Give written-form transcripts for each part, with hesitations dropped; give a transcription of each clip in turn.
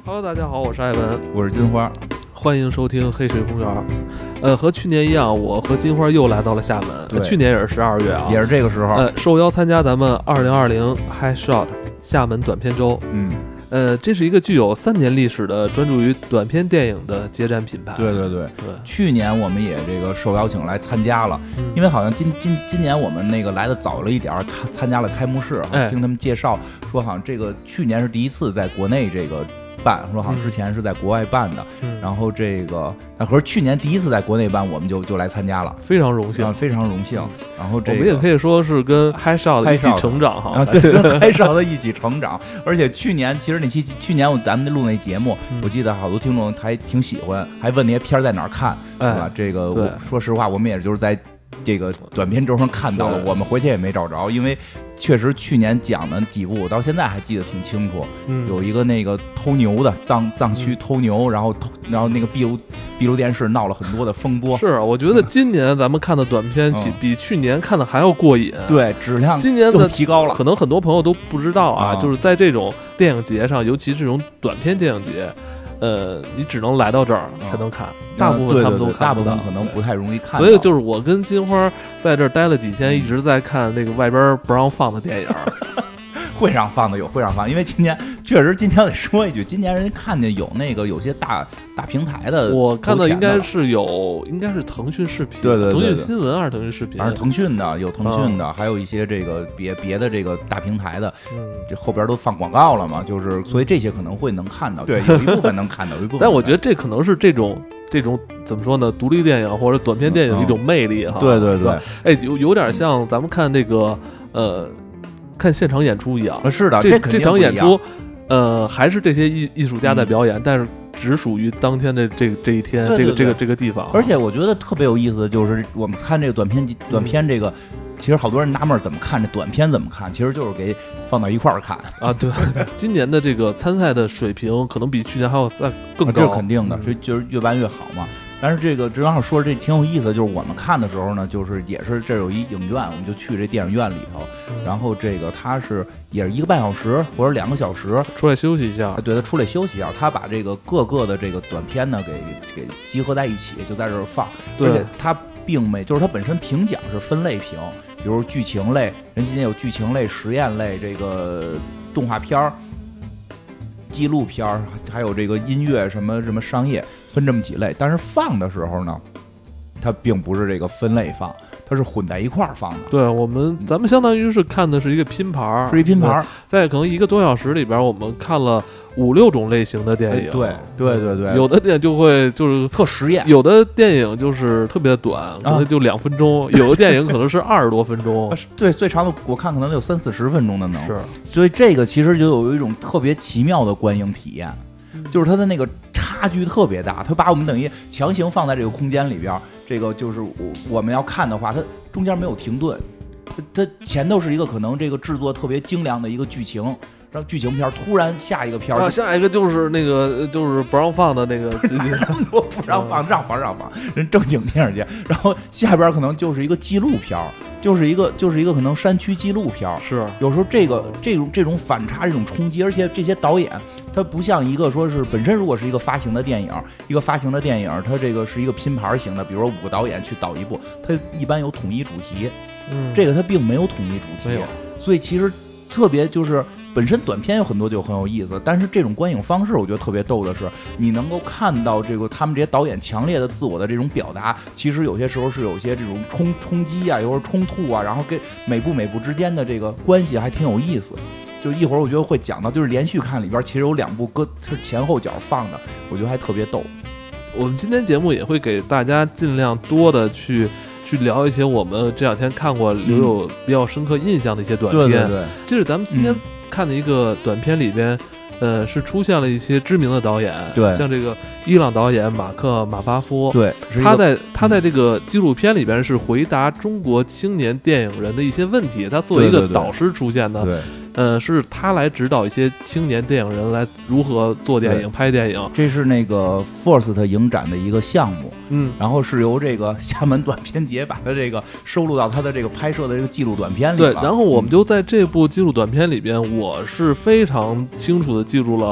Hello， 大家好，我是艾文， 我是金花， 欢迎收听黑水公园。和去年一样，我和金花又来到了厦门。去年也是12月啊， 也是这个时候。 受邀参加咱们2020 High Shot 厦门短片周。这是一个具有3年历史的专注于短片电影的接展品牌。 对，去年我们也这个受邀请来参加了，因为好像今年我们那个来的早了一点，参加了开幕式，听他们介绍说好像这个去年是第一次在国内这个办，说好像之前是在国外办的，然后这个可是去年第一次在国内办，我们就来参加了， 非常荣幸， 非常荣幸。然后这个我们也可以说是跟 High Shot 一起成长哈， 对，跟 High Shot 一起成长。而且去年其实去年咱们录那节目，我记得好多听众还挺喜欢，还问那些片在哪儿看，对吧？这个说实话，我们也就是在这个短片周上看到了，我们回去也没找着，因为确实去年讲的几部我到现在还记得挺清楚。有一个那个偷牛的藏区偷牛，然后那个闭路电视闹了很多的风波。 是，我觉得今年咱们看的短片比去年看的还要过瘾。 对，质量今年的提高了。 可能很多朋友都不知道啊，就是在这种电影节上，尤其这种短片电影节。你只能来到这儿才能看，大部分他们都看不到， 大部分可能不太容易看到。 所以就是我跟金花在这儿待了几天，一直在看那个外边不让放的电影。 会上放的有，会上放，因为今年确实，今天我得说一句，今年人家看见有些大平台的， 我看到应该是腾讯视频， 对， 腾讯新闻还是腾讯视频？ 反正腾讯的有腾讯的，还有一些这个别的这个大平台的，这后边都放广告了嘛，就是所以这些可能会能看到，对，有一部分能看到，有一部分。 但我觉得这可能是这种怎么说呢？独立电影或者短片电影的一种魅力哈。 对， 有点像咱们看那个看现场演出一样。 是的， 这场演出，还是这些艺术家在表演，但是只属于当天的这一天，这个地方。 而且我觉得特别有意思的就是，我们看这个短片这个，其实好多人纳闷怎么看这短片怎么看，其实就是给放到一块儿看啊。对，今年的这个参赛的水平可能比去年还要再更高， 这是肯定的，就是越办越好嘛。但是这个正好说这挺有意思的，就是我们看的时候呢，就是也是这有一影院，我们就去这电影院里头，然后这个它也是1个半小时或者2个小时出来休息一下， 对，他出来休息一下，他把这个各个的这个短片呢给集合在一起，就在这儿放，而且它并没就是它本身评奖是分类评，比如剧情类，人今天有剧情类、实验类、这个动画片儿。纪录片还有这个音乐什么商业，分这么几类，但是放的时候呢，它并不是这个分类放，它是混在一块儿放的。 对，咱们相当于是看的是一个拼盘， 是一拼盘， 在可能1个多小时里边，我们看了5-6种类型的电影。 对， 有的电影就是特实验， 有的电影就是特别短，可能就2分钟，有的电影可能是20多分钟。 对，最长的我看可能有30-40分钟的能。 是， 所以这个其实就有一种特别奇妙的观影体验，就是它的那个差距特别大，它把我们等于强行放在这个空间里边，这个就是我们要看的话，它中间没有停顿，它前头是一个可能这个制作特别精良的一个剧情。让剧情片突然下一个片下一个就是那个就是不让放的那个， 我不让放，让放，人正经电影节，然后下边可能就是一个纪录片，就是一个可能山区纪录片。 是， 有时候这种反差，这种冲击，而且这些导演他不像一个说是本身如果是一个发行的电影，它这个是一个拼盘型的，比如说5个导演去导一部，它一般有统一主题，这个它并没有统一主题，所以其实特别就是。本身短片有很多就很有意思，但是这种观影方式我觉得特别逗的是，你能够看到这个他们这些导演强烈的自我的这种表达，其实有些时候是有些这种冲击啊，有时候冲突啊，然后跟每部之间的这个关系还挺有意思。就一会儿我觉得会讲到，就是连续看里边其实有2部是前后脚放的，我觉得还特别逗。 我们今天节目也会给大家尽量多的去聊一些我们这2天看过留有比较深刻印象的一些短片。 对， 就是咱们今天看的一个短片里边，是出现了一些知名的导演， 对， 像这个伊朗导演马巴夫， 对， 他在这个纪录片里边是回答中国青年电影人的一些问题，他作为一个导师出现的， 对。 是他来指导一些青年电影人来如何做电影、拍电影。 这是那个 FIRST 影展的一个项目，然后是由这个厦门短片节把它这个收录到他的这个拍摄的这个纪录短片里了。 对，然后我们就在这部纪录短片里边，我是非常清楚的记住了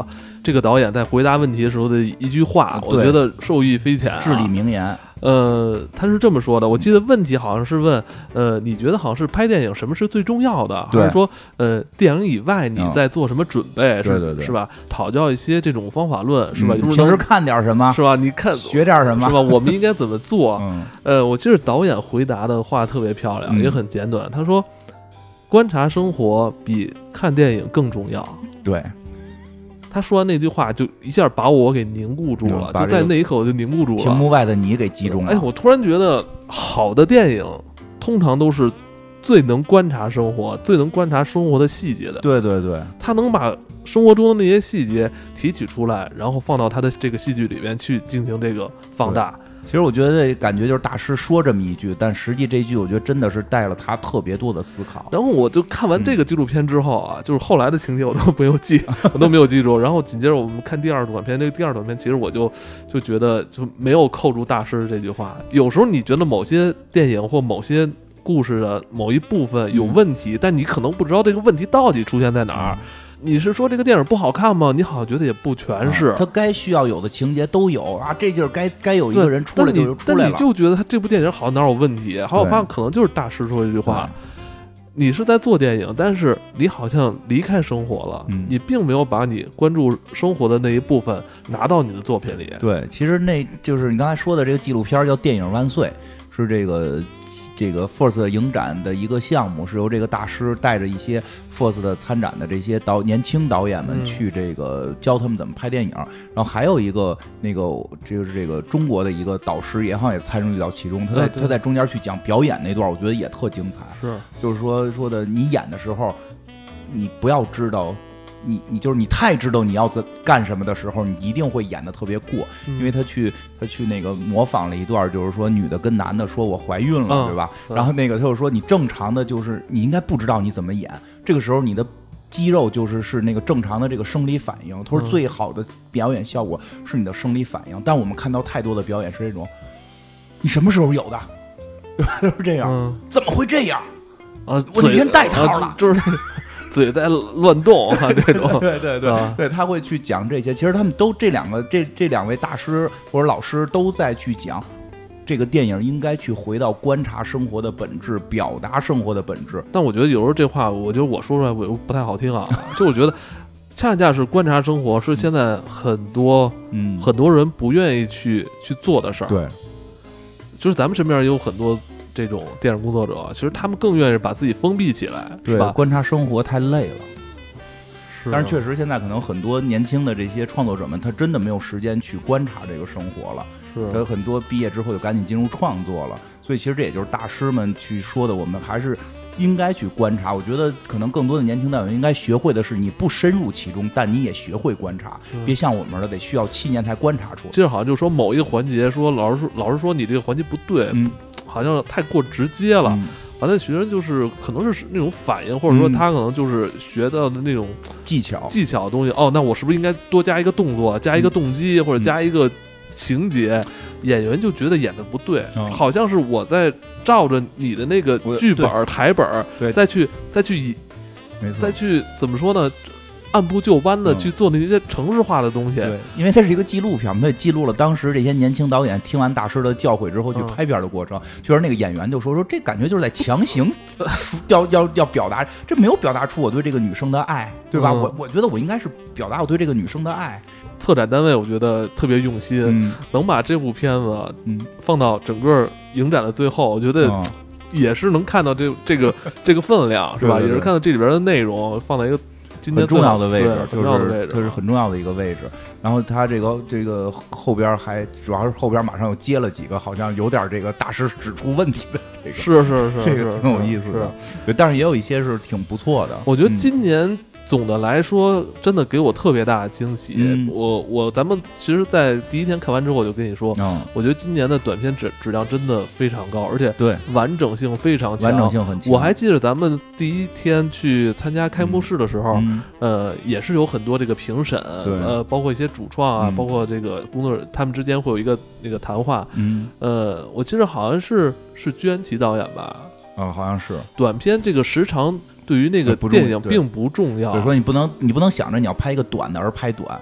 这个导演在回答问题的时候的一句话，我觉得受益匪浅， 至理名言。 他是这么说的，我记得问题好像是问，你觉得好像是拍电影什么是最重要的，还是说，电影以外你在做什么准备？ 对， 是吧？讨教一些这种方法论，是吧？ 平时看点什么， 是吧？你看学点什么， 是吧？我们应该怎么做？我记得导演回答的话特别漂亮，也很简短。他说，观察生活比看电影更重要。 对。 他说完那句话，就一下把我给凝固住了，就在那一刻我就凝固住了， 屏幕外的你给击中了。 我突然觉得，好的电影通常都是最能观察生活、最能观察生活的细节的。 对， 他能把生活中的那些细节提取出来，然后放到他的这个戏剧里面去进行这个放大。 其实我觉得感觉就是大师说这么一句，但实际这一句我觉得真的是带了他特别多的思考。 然后我就看完这个纪录片之后啊，就是后来的情节我都没有记，我都没有记住。然后紧接着我们看第二短片，这个第二短片其实我就觉得就没有扣住大师这句话。有时候你觉得某些电影或某些故事的某一部分有问题，但你可能不知道这个问题到底出现在哪儿。你是说这个电影不好看吗？你好像觉得也不全是， 他该需要有的情节都有啊，这地儿该有一个人出来就出来了。 但你就觉得他这部电影好像哪有问题？后来我发现可能就是大师说这句话。你是在做电影，但是你好像离开生活了，你并没有把你关注生活的那一部分拿到你的作品里。 对，其实那就是你刚才说的这个纪录片叫《电影万岁》，是这个 FIRST 影展的一个项目，是由这个大师带着一些 FIRST 的参展的这些年轻导演们去这个教他们怎么拍电影。然后还有一个就是这个中国的一个导师也好像也参与到其中，他在中间去讲表演那段，我觉得也特精彩。就是说的你演的时候，你不要知道。你就是你太知道你要干什么的时候，你一定会演得特别过，因为他去那个模仿了一段，就是说女的跟男的说我怀孕了，对吧？然后那个他就说你正常的就是你应该不知道你怎么演，这个时候你的肌肉是那个正常的这个生理反应。他说最好的表演效果是你的生理反应，但我们看到太多的表演是这种，你什么时候有的，对吧？就是这样，怎么会这样啊？ 我那天带套了， 就是。嘴在乱动啊，这种对，他会去讲这些。其实他们都这两位大师或者老师都在去讲，这个电影应该去回到观察生活的本质，表达生活的本质。 但我觉得有时候这话，我觉得我说出来我不太好听啊。就我觉得，恰恰是观察生活是现在很多人不愿意去做的事儿。 对， 就是咱们身边也有很多。这种电影工作者，其实他们更愿意把自己封闭起来，是吧？ 观察生活太累了。但是确实，现在可能很多年轻的这些创作者们，他真的没有时间去观察这个生活了。他很多毕业之后就赶紧进入创作了。所以，其实这也就是大师们去说的，我们还是应该去观察。我觉得可能更多的年轻导演应该学会的是，你不深入其中，但你也学会观察，别像我们的得需要7年才观察出来。 其实好像就是说某一个环节，说老师说你这个环节不对，好像太过直接了，完了学生就是可能是那种反应，或者说他可能就是学到的那种技巧的东西。那我是不是应该多加一个动作，加一个动机，或者加一个情节？演员就觉得演的不对，好像是我在照着你的那个剧本台本再去怎么说呢？按部就班的去做那些程式化的东西。 对，因为它是一个纪录片，它也记录了当时这些年轻导演听完大师的教诲之后去拍片的过程。就是那个演员就说这感觉就是在强行要表达，这没有表达出我对这个女生的爱，对吧？我觉得我应该是表达我对这个女生的爱。 策展单位我觉得特别用心，能把这部片子放到整个影展的最后，我觉得也是能看到这个分量，是吧？也是看到这里边的内容放在一个很重要的位置， 就是它是很重要的一个位置。然后它这个后边还主要是后边马上又接了几个好像有点这个大师指出问题的这个， 是这个挺有意思的。对，但是也有一些是挺不错的。 我觉得今年总的来说真的给我特别大的惊喜。咱们其实在第一天看完之后我就跟你说，我觉得今年的短片质量真的非常高，而且对完整性非常强， 完整性很强。 我还记得咱们第一天去参加开幕式的时候，也是有很多这个评审，包括一些主创啊，包括这个工作人员，他们之间会有一个那个谈话。我记得好像是居安琪导演吧？ 好像是。 短片这个时长对于那个电影并不重要。 比如说你不能想着你要拍一个短的而拍短，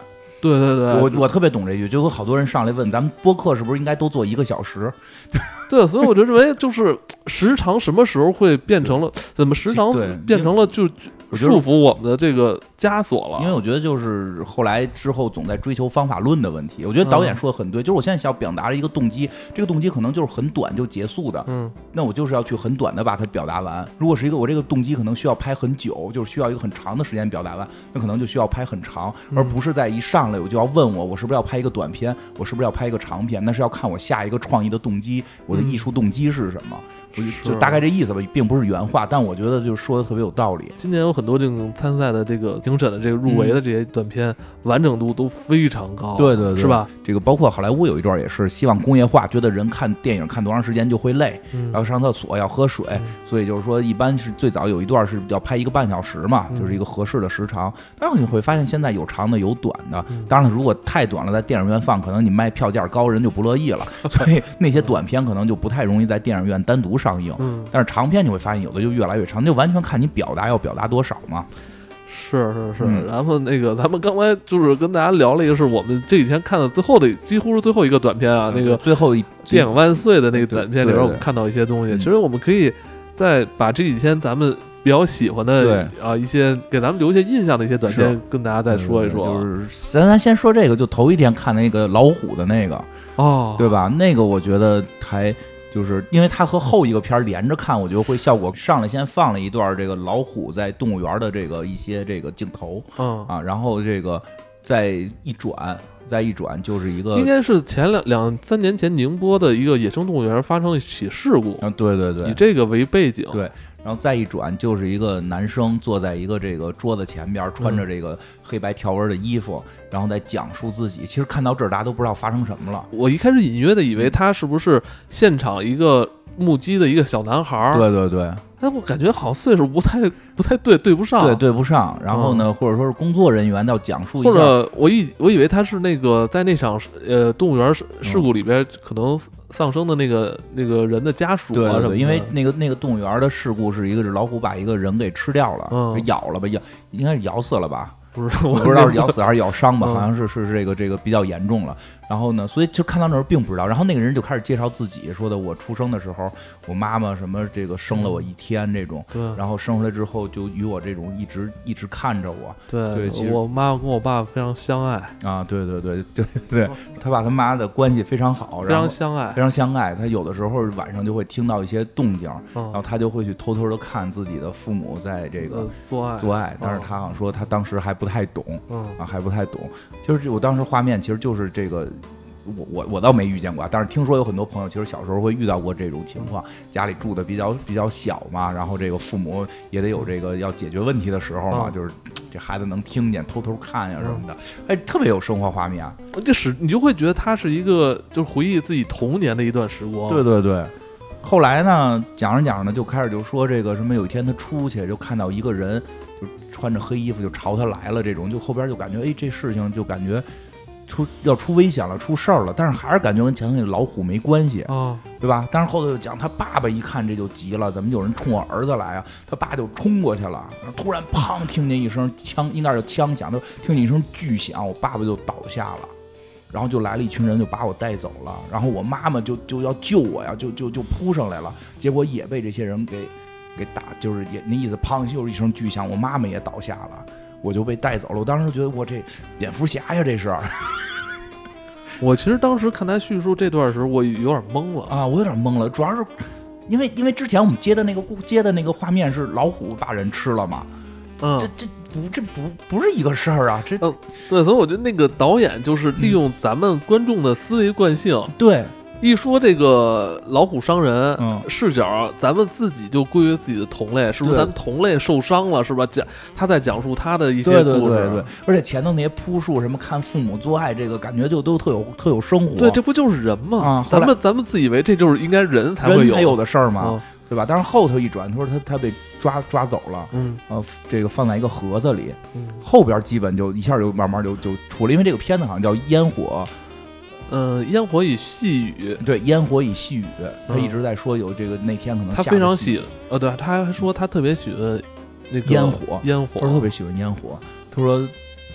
对对对， 我特别懂这句，就有好多人上来问咱们播客是不是应该都做1个小时？ 对，所以我就认为就是时长什么时候会变成了怎么时长变成了就束缚我们的这个枷锁了。 因为我觉得就是后来之后总在追求方法论的问题。我觉得导演说的很对，就是我现在想表达的一个动机，这个动机可能就是很短就结束的，那我就是要去很短的把它表达完。如果是一个我这个动机可能需要拍很久，就是需要一个很长的时间表达完，那可能就需要拍很长，而不是在一上来我就要问我是不是要拍一个短片，我是不是要拍一个长片，那是要看我下一个创意的动机，我的艺术动机是什么。就大概这意思吧，并不是原话，但我觉得就说的特别有道理。 今年有很多这种参赛的这个评审的这个入围的这些短片，完整度都非常高， 对对对， 是吧？ 这个包括好莱坞有一段也是希望工业化，觉得人看电影看多长时间就会累，然后上厕所要喝水，所以就是说一般是最早有一段是要拍1个半小时嘛，就是一个合适的时长。但是你会发现现在有长的有短的，当然了，如果太短了在电影院放，可能你卖票价高，人就不乐意了，所以那些短片可能就不太容易在电影院单独上映。但是长片你会发现有的就越来越长，就完全看你表达要表达多少嘛。 是，然后那个咱们刚才就是跟大家聊了一个是我们这几天看的最后的几乎是最后一个短片啊，那个最后电影万岁的那个短片里边我们看到一些东西，其实我们可以再把这几天咱们比较喜欢的一些给咱们留下印象的一些短片跟大家再说一说。 就是咱先说这个，就头一天看那个老虎的那个对吧？那个我觉得还。就是因为它和后一个片连着看，我觉得会效果上来先放了一段这个老虎在动物园的这个一些这个镜头，然后这个再一转就是一个应该是前两三年前宁波的一个野生动物园发生了一起事故， 对对对， 以这个为背景， 对。然后再一转就是一个男生坐在一个这个桌子前边，穿着这个黑白条纹的衣服，然后在讲述自己。其实看到这儿大家都不知道发生什么了。 我一开始隐约的以为他是不是现场一个目击的一个小男孩。 对对对。 但我感觉好像岁数不太对不上， 对不上。然后呢，或者说是工作人员要讲述一下， 或者我以为他是那个在那场动物园事故里边可能丧生的那个人的家属啊什么的。 因为那个动物园的事故是一个是老虎把一个人给吃掉了，咬了吧，应该是咬死了吧。 不是， 我不知道是咬死还是咬伤吧，好像是这个比较严重了。然后呢，所以就看到那儿并不知道。然后那个人就开始介绍自己，说的我出生的时候，我妈妈什么这个生了我1天这种，然后生出来之后就与我这种一直看着我。 对，我妈跟我爸非常相爱啊，对，他爸他妈的关系非常好， 非常相爱。 他有的时候晚上就会听到一些动静，然后他就会去偷偷的看自己的父母在这个做爱，但是他好像说他当时还不太懂，还不太懂。就是我当时画面其实就是这个。我倒没遇见过，但是听说有很多朋友其实小时候会遇到过这种情况，家里住的比较小嘛，然后这个父母也得有这个要解决问题的时候嘛，就是这孩子能听见偷偷看呀什么的，哎，特别有生活画面。 你就会觉得他是一个就是回忆自己童年的一段时光。 对对对。后来呢，讲着讲着呢，就开始就说这个什么，有一天他出去就看到一个人，就穿着黑衣服就朝他来了，这种就后边就感觉哎，这事情就感觉。要出危险了，出事儿了，但是还是感觉跟前头那老虎没关系对吧？但是后头就讲他爸爸一看这就急了，怎么有人冲我儿子来啊？他爸就冲过去了，突然砰，听见一声枪，应该是枪响，就听见一声巨响，我爸爸就倒下了，然后就来了一群人就把我带走了，然后我妈妈就要救我呀，就扑上来了，结果也被这些人给打，就是也那意思，砰，就是一声巨响，我妈妈也倒下了。我就被带走了，我当时觉得我这蝙蝠侠呀，这是。 我其实当时看他叙述这段时候，我有点懵了啊，我有点懵了，主要是因为之前我们接的那个画面是老虎把人吃了嘛，这不是一个事儿啊，这对，所以我觉得那个导演就是利用咱们观众的思维惯性， 对。 一说这个老虎伤人视角，咱们自己就归为自己的同类，是不是？咱们同类受伤了，是吧？他在讲述他的一些故事， 对，而且前头那些铺述什么看父母做爱，这个感觉就都特有生活。 对，这不就是人吗？咱们自以为这就是应该人才会有的事儿嘛，对吧？但是后头一转，他说他被抓走了，这个放在一个盒子里，后边基本就一下就慢慢就出了，因为这个片子好像叫烟火。 烟火与细雨， 对，烟火与细雨，他一直在说有这个那天可能他非常喜对，他还说他特别喜欢那个烟火， 他说特别喜欢烟火，他说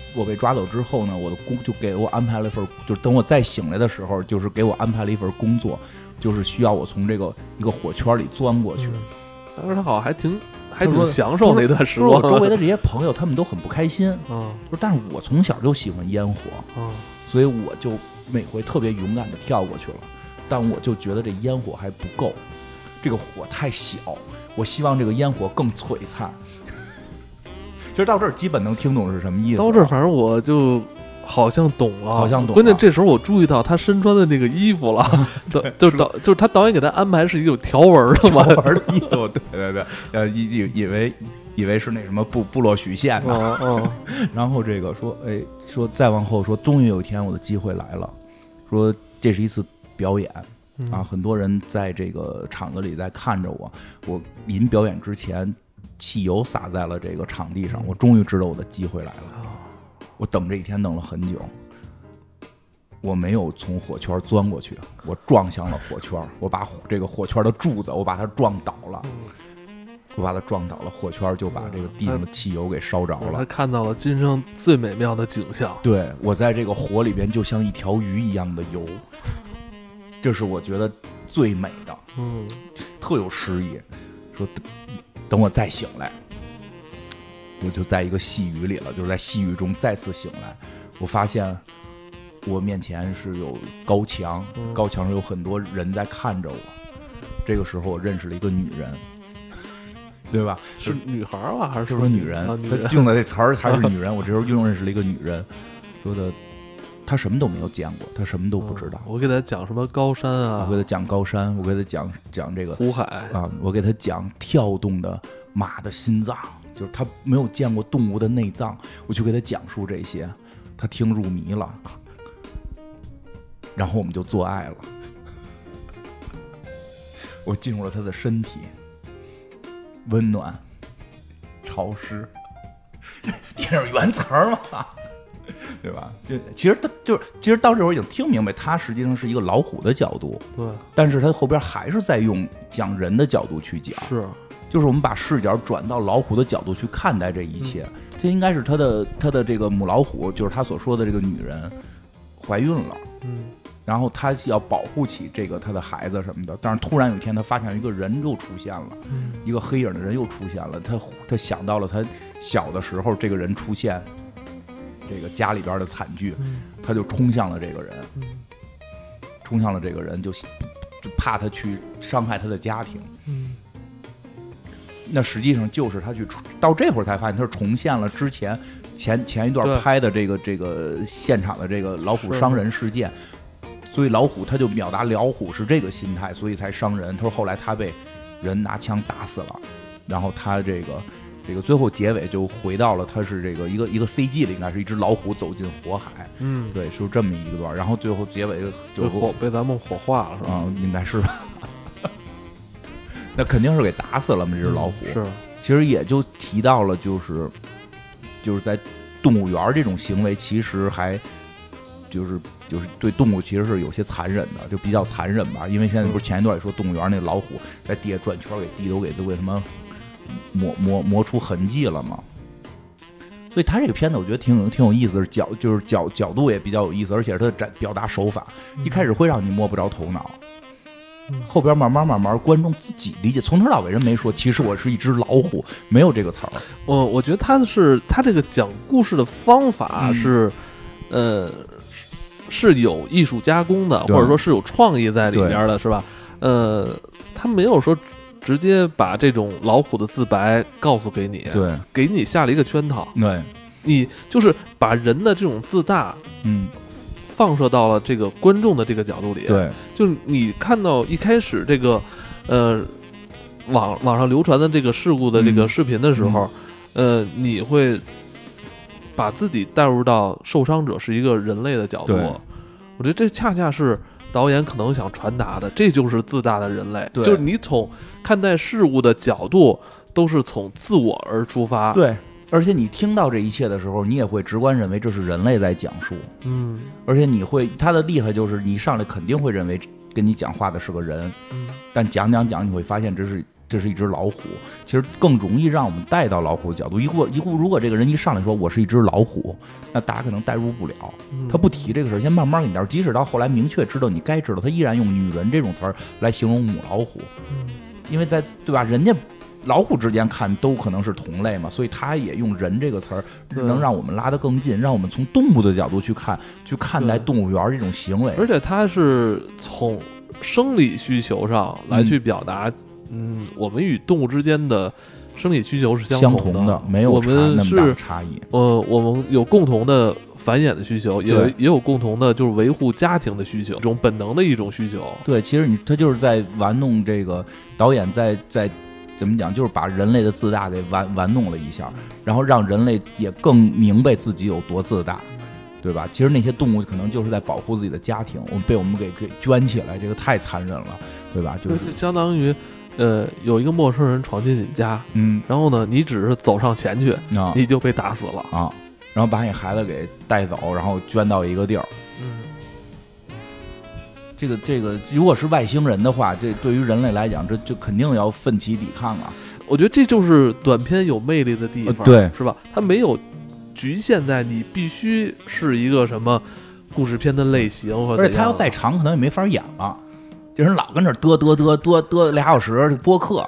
我被抓走之后呢，我的就给我安排了一份，就是等我再醒来的时候，就是给我安排了一份工作，就是需要我从这个一个火圈里钻过去。 当时他好像还挺享受那段时光。 我周围的这些朋友他们都很不开心， 就是但是我从小就喜欢烟火，所以我就每回特别勇敢的跳过去了。但我就觉得这烟火还不够，这个火太小，我希望这个烟火更璀璨。其实到这儿基本能听懂是什么意思。 到这儿反正我就好像懂了， 好像懂了。 关键这时候我注意到他身穿的那个衣服了，就是他导演给他安排是一个有条纹的嘛， 条纹的衣服，对，以为是那什么部落许县的。然后这个说再往后说，终于有一天我的机会来了，说这是一次表演啊，很多人在这个场子里在看着我。我临表演之前，汽油洒在了这个场地上，我终于知道我的机会来了。我等这一天等了很久，我没有从火圈钻过去，我撞向了火圈，我把这个火圈的柱子我把它撞倒了。火圈就把这个地上的汽油给烧着了。 他看到了今生最美妙的景象。 对，我在这个火里边就像一条鱼一样的游，这是我觉得最美的，特有诗意。说等我再醒来，我就在一个细雨里了，就是在细雨中再次醒来，我发现我面前是有高墙，高墙上有很多人在看着我。这个时候我认识了一个女人，对吧？ 是女孩吧，还是说女人？他用的这词儿还是女人。我这时候又认识了一个女人，说的她什么都没有见过，她什么都不知道。 我给她讲什么高山啊？ 我给她讲高山，我给她讲这个湖海啊，我给她讲跳动的马的心脏，就是她没有见过动物的内脏，我就给她讲述这些，她听入迷了，然后我们就做爱了。我进入了她的身体，温暖、潮湿，电影原词儿嘛，对吧？其实到这会儿已经听明白，他实际上是一个老虎的角度， 对， 但是他后边还是在用讲人的角度去讲， 是， 就是我们把视角转到老虎的角度去看待这一切。这应该是他的这个母老虎，就是他所说的这个女人怀孕了，然后他要保护起这个他的孩子什么的，但是突然有一天他发现一个人又出现了，一个黑影的人又出现了，他想到了他小的时候这个人出现这个家里边的惨剧，他就冲向了这个人，就怕他去伤害他的家庭，那实际上就是他去到这会儿才发现他是重现了之前一段拍的这个现场的这个老虎伤人事件。所以老虎他就表达老虎是这个心态，所以才伤人。他说后来他被人拿枪打死了，然后他这个最后结尾就回到了他是这个一个 CG 的，应该是一只老虎走进火海，对，是这么一个段。然后最后结尾就被咱们火化了，是吧？ 应该是吧。那肯定是给打死了嘛，这只老虎。 是， 其实也就提到了，就是在动物园这种行为，其实还就是对动物其实是有些残忍的，就比较残忍吧。因为现在不是前一段也说动物园那老虎在地下转圈，给地都给什么磨出痕迹了嘛。所以他这个片子我觉得挺有意思的，角度也比较有意思，而且是他的表达手法，一开始会让你摸不着头脑，后边慢慢观众自己理解，从头到尾人没说其实我是一只老虎，没有这个词儿。 我觉得他这个讲故事的方法是是有艺术加工的，或者说是有创意在里边的，是吧？他没有说直接把这种老虎的自白告诉给你， 对， 给你下了一个圈套， 对， 你就是把人的这种自大，放射到了这个观众的这个角度里， 对， 就你看到一开始这个网上流传的这个事故的这个视频的时候，你会把自己带入到受伤者是一个人类的角度，我觉得这恰恰是导演可能想传达的，这就是自大的人类，就是你从看待事物的角度都是从自我而出发， 对，而且你听到这一切的时候，你也会直观认为这是人类在讲述，而且他的厉害就是你上来肯定会认为跟你讲话的是个人， 嗯， 但讲你会发现这是一只老虎，其实更容易让我们带到老虎的角度。如果这个人一上来说我是一只老虎，那大家可能代入不了。他不提这个事儿，先慢慢给你带入。即使到后来明确知道你该知道，他依然用女人这种词儿来形容母老虎，因为对吧？人家老虎之间看都可能是同类嘛，所以他也用人这个词儿，能让我们拉得更近，让我们从动物的角度去看待动物园这种行为。 而且他是从生理需求上来去表达。我们与动物之间的生理需求是相同的， 没有那么大的差异。 我们有共同的繁衍的需求，也有共同的就是维护家庭的需求，这种本能的一种需求。 对，其实他就是在玩弄这个导演在怎么讲，就是把人类的自大给玩弄了一下，然后让人类也更明白自己有多自大。对吧？其实那些动物可能就是在保护自己的家庭，被我们给圈起来，这个太残忍了，对吧？就是相当于。有一个陌生人闯进你们家，然后呢，你只是走上前去，你就被打死了啊，然后把你孩子给带走，然后捐到一个地儿，这个，如果是外星人的话，这对于人类来讲，这肯定要奋起抵抗啊。 我觉得这就是短片有魅力的地方， 对， 是吧？它没有局限在你必须是一个什么故事片的类型， 而且它要再长，可能也没法演了。这人老跟这嘚2小时播客，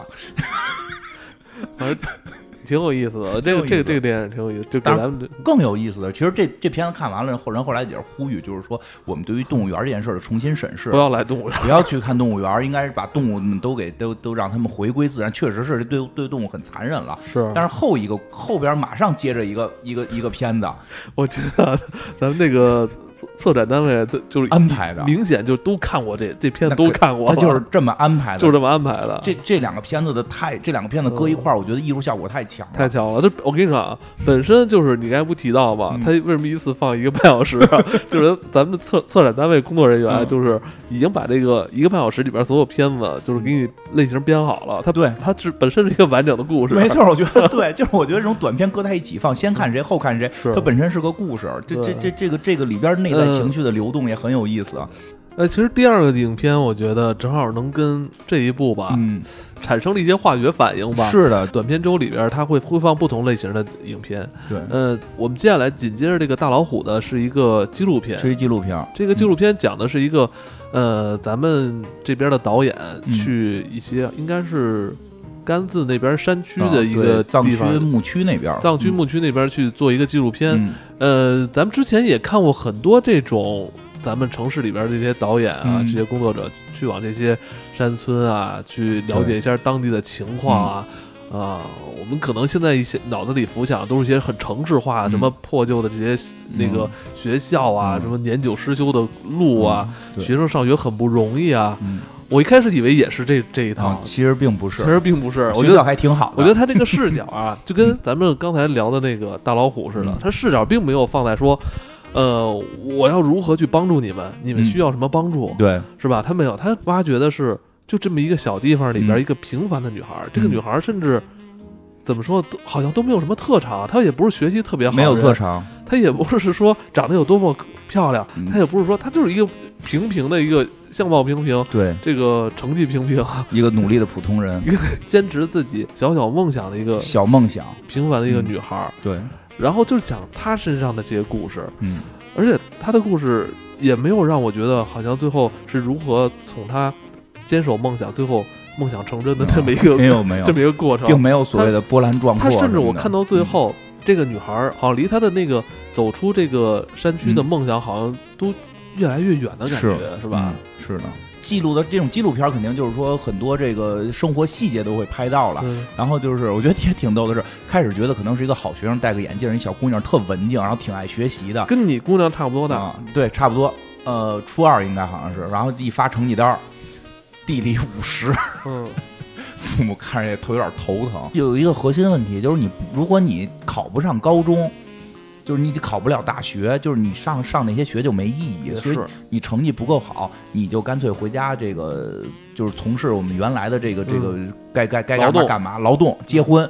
挺有意思的。这个电影挺有意思，就给咱们更有意思的。其实这片子看完了，后来也是呼吁，就是说我们对于动物园这件事的重新审视， 不要来动物园， 不要去看动物园，应该是把动物们都让他们回归自然。确实是对动物很残忍了， 是。 但是后边马上接着一个片子， 我觉得咱们那个。策展单位就是安排的， 明显就都看过这片子，都看过， 他就是这么安排的， 就是这么安排的。 这两个片子这两个片子搁一块儿，我觉得艺术效果太强了， 太强了。我跟你说啊，本身就是你刚才不提到嘛，他为什么一次放1个半小时啊？就是咱们策展单位工作人员就是已经把这个1个半小时里边所有片子就是给你类型编好了，它本身是一个完整的故事。 没错，我觉得对，就是我觉得这种短片搁在一起放，先看谁后看谁，它本身是个故事。这个里边内在情绪的流动也很有意思啊。 其实第二个影片，我觉得正好能跟这一部吧，产生了一些化学反应吧。 是的， 短片周里边它会放不同类型的影片。 对， 我们接下来紧接着这个大老虎的是一个纪录片， 是一纪录片。 这个纪录片讲的是一个，咱们这边的导演去一些应该是甘孜那边山区的一个地方， 藏区牧区那边去做一个纪录片。咱们之前也看过很多这种。咱们城市里边这些导演啊，这些工作者去往这些山村啊，去了解一下当地的情况啊，我们可能现在一些脑子里浮想都是一些很城市化，什么破旧的这些那个学校啊，什么年久失修的路啊，学生上学很不容易啊。我一开始以为也是这一套， 其实并不是， 我觉得还挺好的。 我觉得他这个视角啊，就跟咱们刚才聊的那个大老虎似的，他视角并没有放在说。我要如何去帮助你们？你们需要什么帮助？ 对， 是吧？他没有，他挖掘的是就这么一个小地方里边一个平凡的女孩。这个女孩甚至怎么说，好像都没有什么特长。她也不是学习特别好， 没有特长。 她也不是说长得有多么漂亮，她也不是说她就是一个平的一个相貌平平， 对， 这个成绩平平， 一个努力的普通人， 一个坚持自己小梦想的一个小梦想， 平凡的一个女孩。 对。 然后就是讲他身上的这些故事，而且他的故事也没有让我觉得好像最后是如何从他坚守梦想，最后梦想成真的这么一个没有这么一个过程， 并没有所谓的波澜壮阔。 他甚至我看到最后，这个女孩好像离他的那个走出这个山区的梦想，好像都越来越远的感觉，是吧？ 是的。记录的这种纪录片肯定就是说很多这个生活细节都会拍到了，然后就是我觉得也挺逗的是，开始觉得可能是一个好学生，戴个眼镜，一小姑娘特文静，然后挺爱学习的， 跟你姑娘差不多大， 对，差不多，初2应该好像是，然后一发成绩单，地理50，父母看着也有点头疼。有一个核心问题就是如果你考不上高中。就是你考不了大学，就是你上那些学就没意义，所以你成绩不够好，你就干脆回家这个就是从事我们原来的这个该干嘛干嘛，劳动、结婚，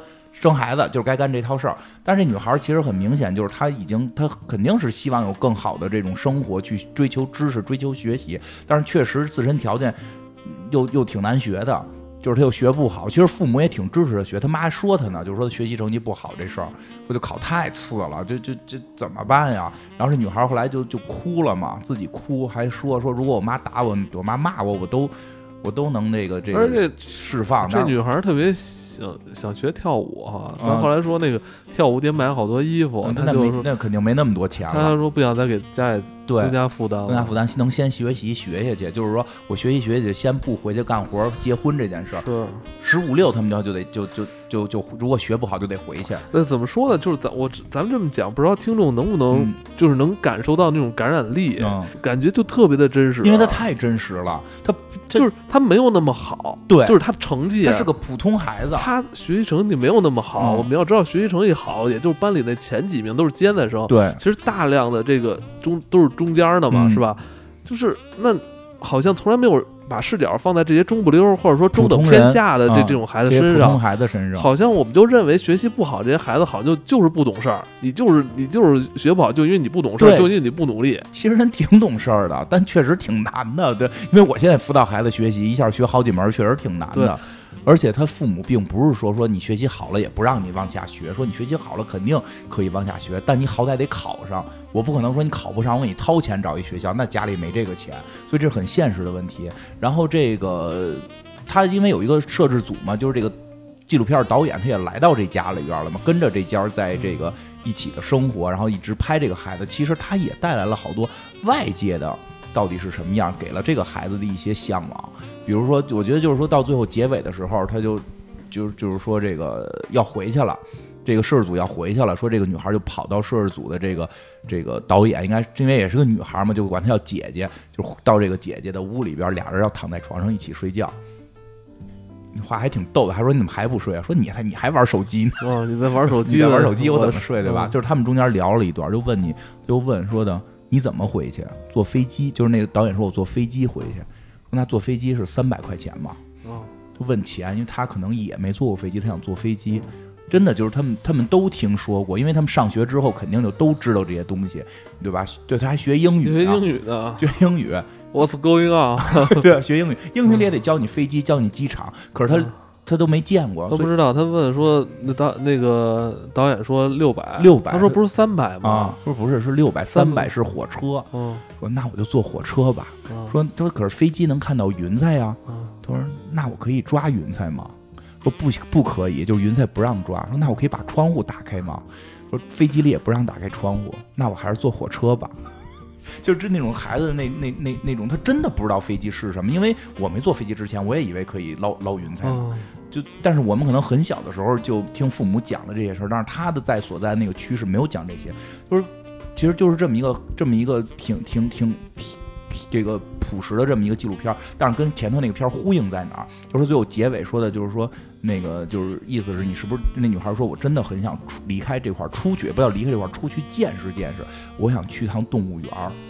生孩子就是该干这套事儿。但是这女孩其实很明显就是她肯定是希望有更好的这种生活，去追求知识、追求学习，但是确实自身条件又挺难学的。就是他又学不好，其实父母也挺支持他学，他妈还说他呢，就是说他学习成绩不好这事儿，说就考太次了，这怎么办呀？然后这女孩后来就哭了嘛，自己哭，还说如果我妈打我，我妈骂我，我都能这个释放。 这女孩特别想学跳舞哈，但后来说那个跳舞得买好多衣服， 那肯定没那么多钱了。 他说不想再给家里增加负担， 能先学习学下去，就是说我学习学下去，先不回去干活结婚这件事儿。是15、16他们就得如果学不好就得回去。 那怎么说呢？就是咱们这么讲，不知道听众能不能就是能感受到那种感染力，感觉就特别的真实， 因为它太真实了。 就是他没有那么好， 对， 就是他成绩， 他是个普通孩子， 他学习成绩没有那么好。我们要知道，学习成绩好，也就是班里那前几名都是尖子生。 对， 其实大量的这个都是中间的嘛，是吧？就是那好像从来没有把视角放在这些中不溜或者说中等偏下的这种孩子身上， 普通孩子身上， 好像我们就认为学习不好这些孩子好像就是不懂事儿，你就是学不好，就因为你不懂事儿，就因为你不努力。 其实人挺懂事儿的，但确实挺难的。对，因为我现在辅导孩子学习，一下学好几门，确实挺难的。而且他父母并不是说你学习好了也不让你往下学，说你学习好了肯定可以往下学，但你好歹得考上。我不可能说你考不上，我给你掏钱找一学校，那家里没这个钱，所以这是很现实的问题。然后这个他因为有一个摄制组嘛，就是这个纪录片导演他也来到这家里边了嘛，跟着这家在这个一起的生活，然后一直拍这个孩子。其实他也带来了好多外界的到底是什么样，给了这个孩子的一些向往。比如说我觉得就是说到最后结尾的时候，他就是说这个要回去了，这个摄制组要回去了，说这个女孩就跑到摄制组的这个导演，应该因为也是个女孩嘛，就管她叫姐姐，就到这个姐姐的屋里边，俩人要躺在床上一起睡觉。话还挺逗的，还说你怎么还不睡啊？说你还玩手机呢？ 你在玩手机， 你在玩手机，我怎么睡，对吧？就是他们中间聊了一段，就问说的你怎么回去？坐飞机？就是那个导演说我坐飞机回去。那坐飞机是300块钱嘛？就问钱，因为他可能也没坐过飞机，他想坐飞机。真的就是他们都听说过，因为他们上学之后肯定就都知道这些东西，对吧？对，他还学英语， 学英语的， 学英语。 What's going on？ 对，学英语，英语里也得教你飞机，教你机场，可是他都没见过， 都不知道。他问说，那个导演说600，他说不是300吗？ 说不是，是600，300是火车。说那我就坐火车吧。说可是飞机能看到云彩呀。他说那我可以抓云彩吗？说不可以，就是云彩不让抓。说那我可以把窗户打开吗？说飞机里也不让打开窗户，那我还是坐火车吧。就是那种孩子那种，他真的不知道飞机是什么，因为我没坐飞机之前，我也以为可以捞云彩。但是我们可能很小的时候就听父母讲了这些事儿，但是他的所在那个区是没有讲这些，其实就是这么一个挺这个朴实的这么一个纪录片，但是跟前头那个片呼应在哪儿？就是最后结尾说的，就是说那个就是意思是你是不是那女孩说，我真的很想离开这块出去，不要离开这块出去见识见识，我想去趟动物园。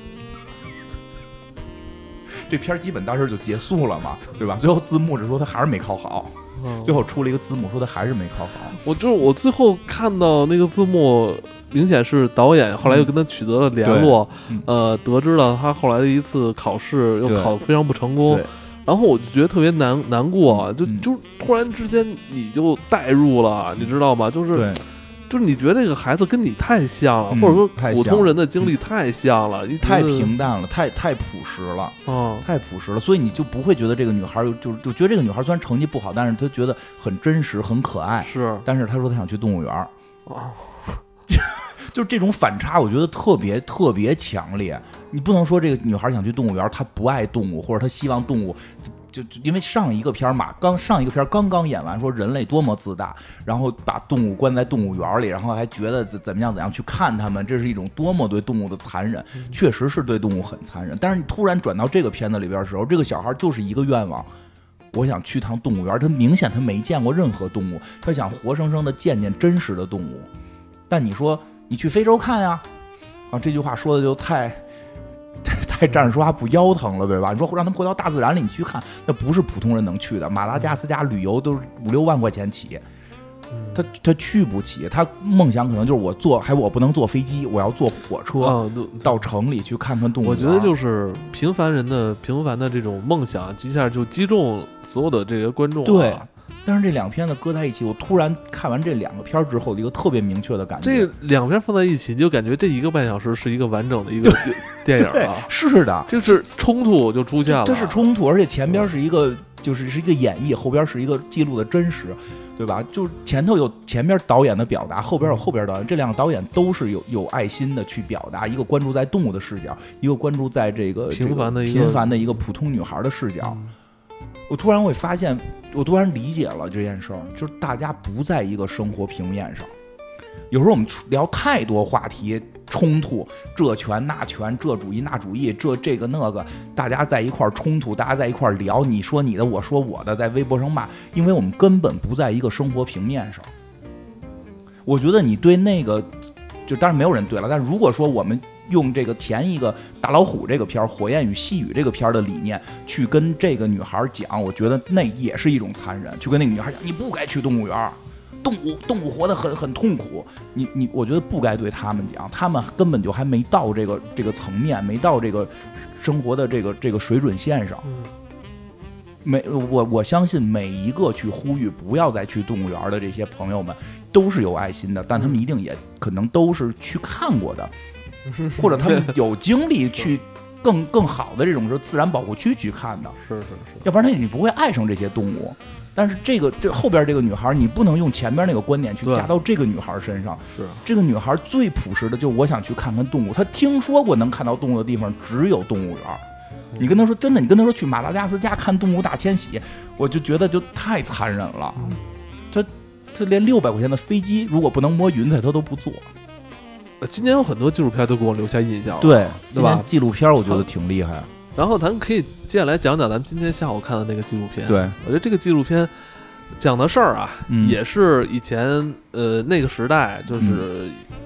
这片基本当时就结束了嘛，对吧？最后字幕是说他还是没考好，最后出了一个字幕说他还是没考好。 我最后看到那个字幕。明显是导演后来又跟他取得了联络，得知了他后来的一次考试又考得非常不成功，然后我就觉得特别难过，就突然之间你就带入了，你知道吗？就是你觉得这个孩子跟你太像了，或者说普通人的经历太像了， 太平淡了，太朴实了，太朴实了，所以你就不会觉得这个女孩就觉得这个女孩虽然成绩不好，但是她觉得很真实很可爱， 是， 但是她说她想去动物园。就这种反差，我觉得特别强烈。你不能说这个女孩想去动物园，她不爱动物，或者她希望动物，就因为上一个片刚刚演完，说人类多么自大，然后把动物关在动物园里，然后还觉得怎么样去看他们，这是一种多么对动物的残忍，确实是对动物很残忍。但是你突然转到这个片子里边的时候，这个小孩就是一个愿望。我想去趟动物园，他明显他没见过任何动物，他想活生生的见见真实的动物。但你说你去非洲看呀，这句话说的就太站着说话不腰疼了，对吧？你说让他们回到大自然里你去看，那不是普通人能去的。马达加斯加旅游都是5-6万块钱起， 他去不起，他梦想可能就是我不能坐飞机，我要坐火车到城里去看看动物园。 我觉得就是平凡的这种梦想，一下就击中所有的这个观众。 对，但是这两片子搁在一起，我突然看完这两个片之后的一个特别明确的感觉。 这两片放在一起，你就感觉这1个半小时是一个完整的一个电影啊。 是的， 就是冲突就出现了， 这是冲突，而且前边是一个是一个演绎，后边是一个记录的真实，对吧？就前头有前边导演的表达，后边有后边导演，这两个导演都是有爱心的去表达，一个关注在动物的视角，一个关注在这个平凡的一个普通女孩的视角。我突然会发现，我突然理解了这件事儿，就是大家不在一个生活平面上。有时候我们聊太多话题，冲突，这权那权，这主义那主义，这个那个，大家在一块儿冲突，大家在一块儿聊，你说你的，我说我的，在微博上骂，因为我们根本不在一个生活平面上。我觉得你对那个，就当然没有人对了，但如果说我们用这个填一个大老虎这个片儿，火焰与细雨这个片儿的理念去跟这个女孩讲，我觉得那也是一种残忍，去跟那个女孩讲，你不该去动物园。动物活得很痛苦，我觉得不该对他们讲，他们根本就还没到这个层面，没到这个生活的这个水准线上。我相信每一个去呼吁不要再去动物园的这些朋友们都是有爱心的，但他们一定也可能都是去看过的，或者他们有精力去更好的这种自然保护区去看的。 是， 要不然你不会爱上这些动物。但是这后边这个女孩，你不能用前边那个观点去加到这个女孩身上。 是这个女孩最朴实的，就是我想去看看动物。她听说过能看到动物的地方只有动物园。你跟她说真的，你跟她说去马达加斯加看动物大迁徙，我就觉得就太残忍了。她连600块钱的飞机，如果不能摸云彩，她都不坐。 今年有很多纪录片都给我留下印象了， 对吧？ 纪录片我觉得挺厉害。 然后咱可以接下来讲讲咱们今天下午看的那个纪录片。 对， 我觉得这个纪录片讲的事儿啊，也是以前那个时代，就是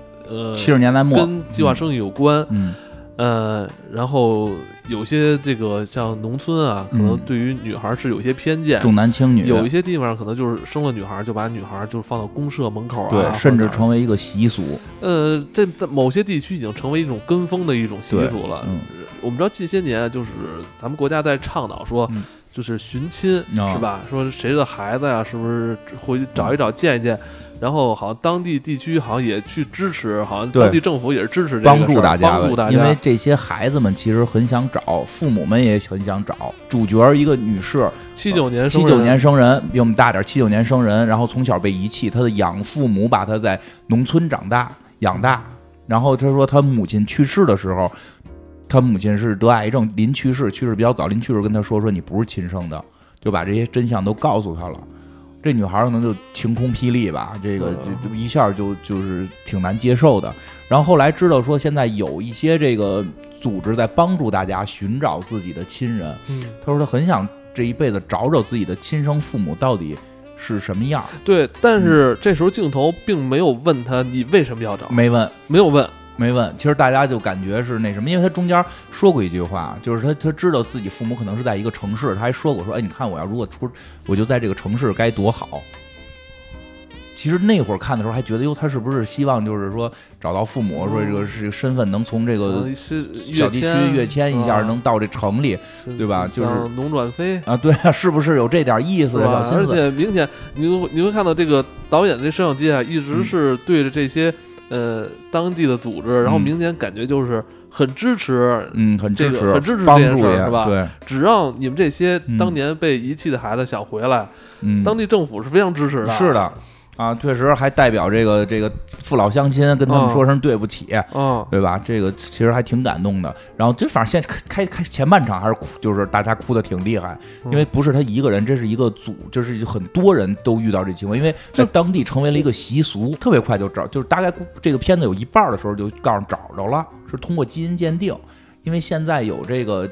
70年代末跟计划生育有关。然后有些这个像农村啊，可能对于女孩是有些偏见， 重男轻女。 有一些地方可能就是生了女孩就把女孩就放到公社门口啊， 对，甚至成为一个习俗。 这在某些地区已经成为一种跟风的一种习俗了。我们知道近些年就是咱们国家在倡导说，就是寻亲，是吧？说谁的孩子呀，是不是回去找一找见一见？然后好像当地地区好像也去支持，好像当地政府也是支持这个帮助大家，因为这些孩子们其实很想找，父母们也很想找。主角一个女士 ，79 年生人，比我们大点，79年生人，然后从小被遗弃，她的养父母把她在农村养大，然后她说她母亲去世的时候，她母亲是得癌症，临去世比较早，临去世跟她说你不是亲生的，就把这些真相都告诉她了。这女孩可能就晴空霹雳吧，这个就一下就是挺难接受的。然后后来知道说现在有一些这个组织在帮助大家寻找自己的亲人。他说他很想这一辈子找自己的亲生父母到底是什么样。对， 但是这时候镜头并没有问他你为什么要找， 没有问。其实大家就感觉是那什么，因为他中间说过一句话，就是他知道自己父母可能是在一个城市，他还说过说，你看我要如果我就在这个城市该多好。其实那会儿看的时候还觉得，他是不是希望就是说找到父母，说这个是身份能从这个小地区跃迁一下，能到这城里，对吧？就是农转非啊，对啊，是不是有这点意思？ 而且明显你会看到这个导演这摄像机啊，一直是对着这些。当地的组织，然后明显感觉就是很支持， 很支持这件事儿，是吧？ 对， 只让你们这些当年被遗弃的孩子想回来，当地政府是非常支持的。 是的。啊，确实还代表这个父老乡亲跟他们说声对不起，对吧？这个其实还挺感动的。然后就反正现在开前半场还是就是大家哭的挺厉害，因为不是他一个人，这是一个组，就是很多人都遇到这情况，因为在当地成为了一个习俗，特别快就找，就是大概这个片子有一半的时候就告诉找着了，是通过基因鉴定，因为现在有这个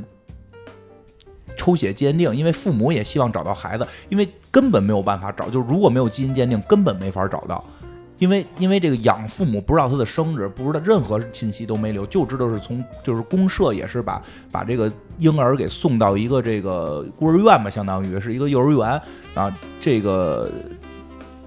抽血鉴定，因为父母也希望找到孩子，因为根本没有办法找，就是如果没有基因鉴定根本没法找到，因为这个养父母不知道他的生日，不知道任何信息都没留，就知道是就是公社也是把这个婴儿给送到一个这个孤儿院吧，相当于是一个幼儿园啊，这个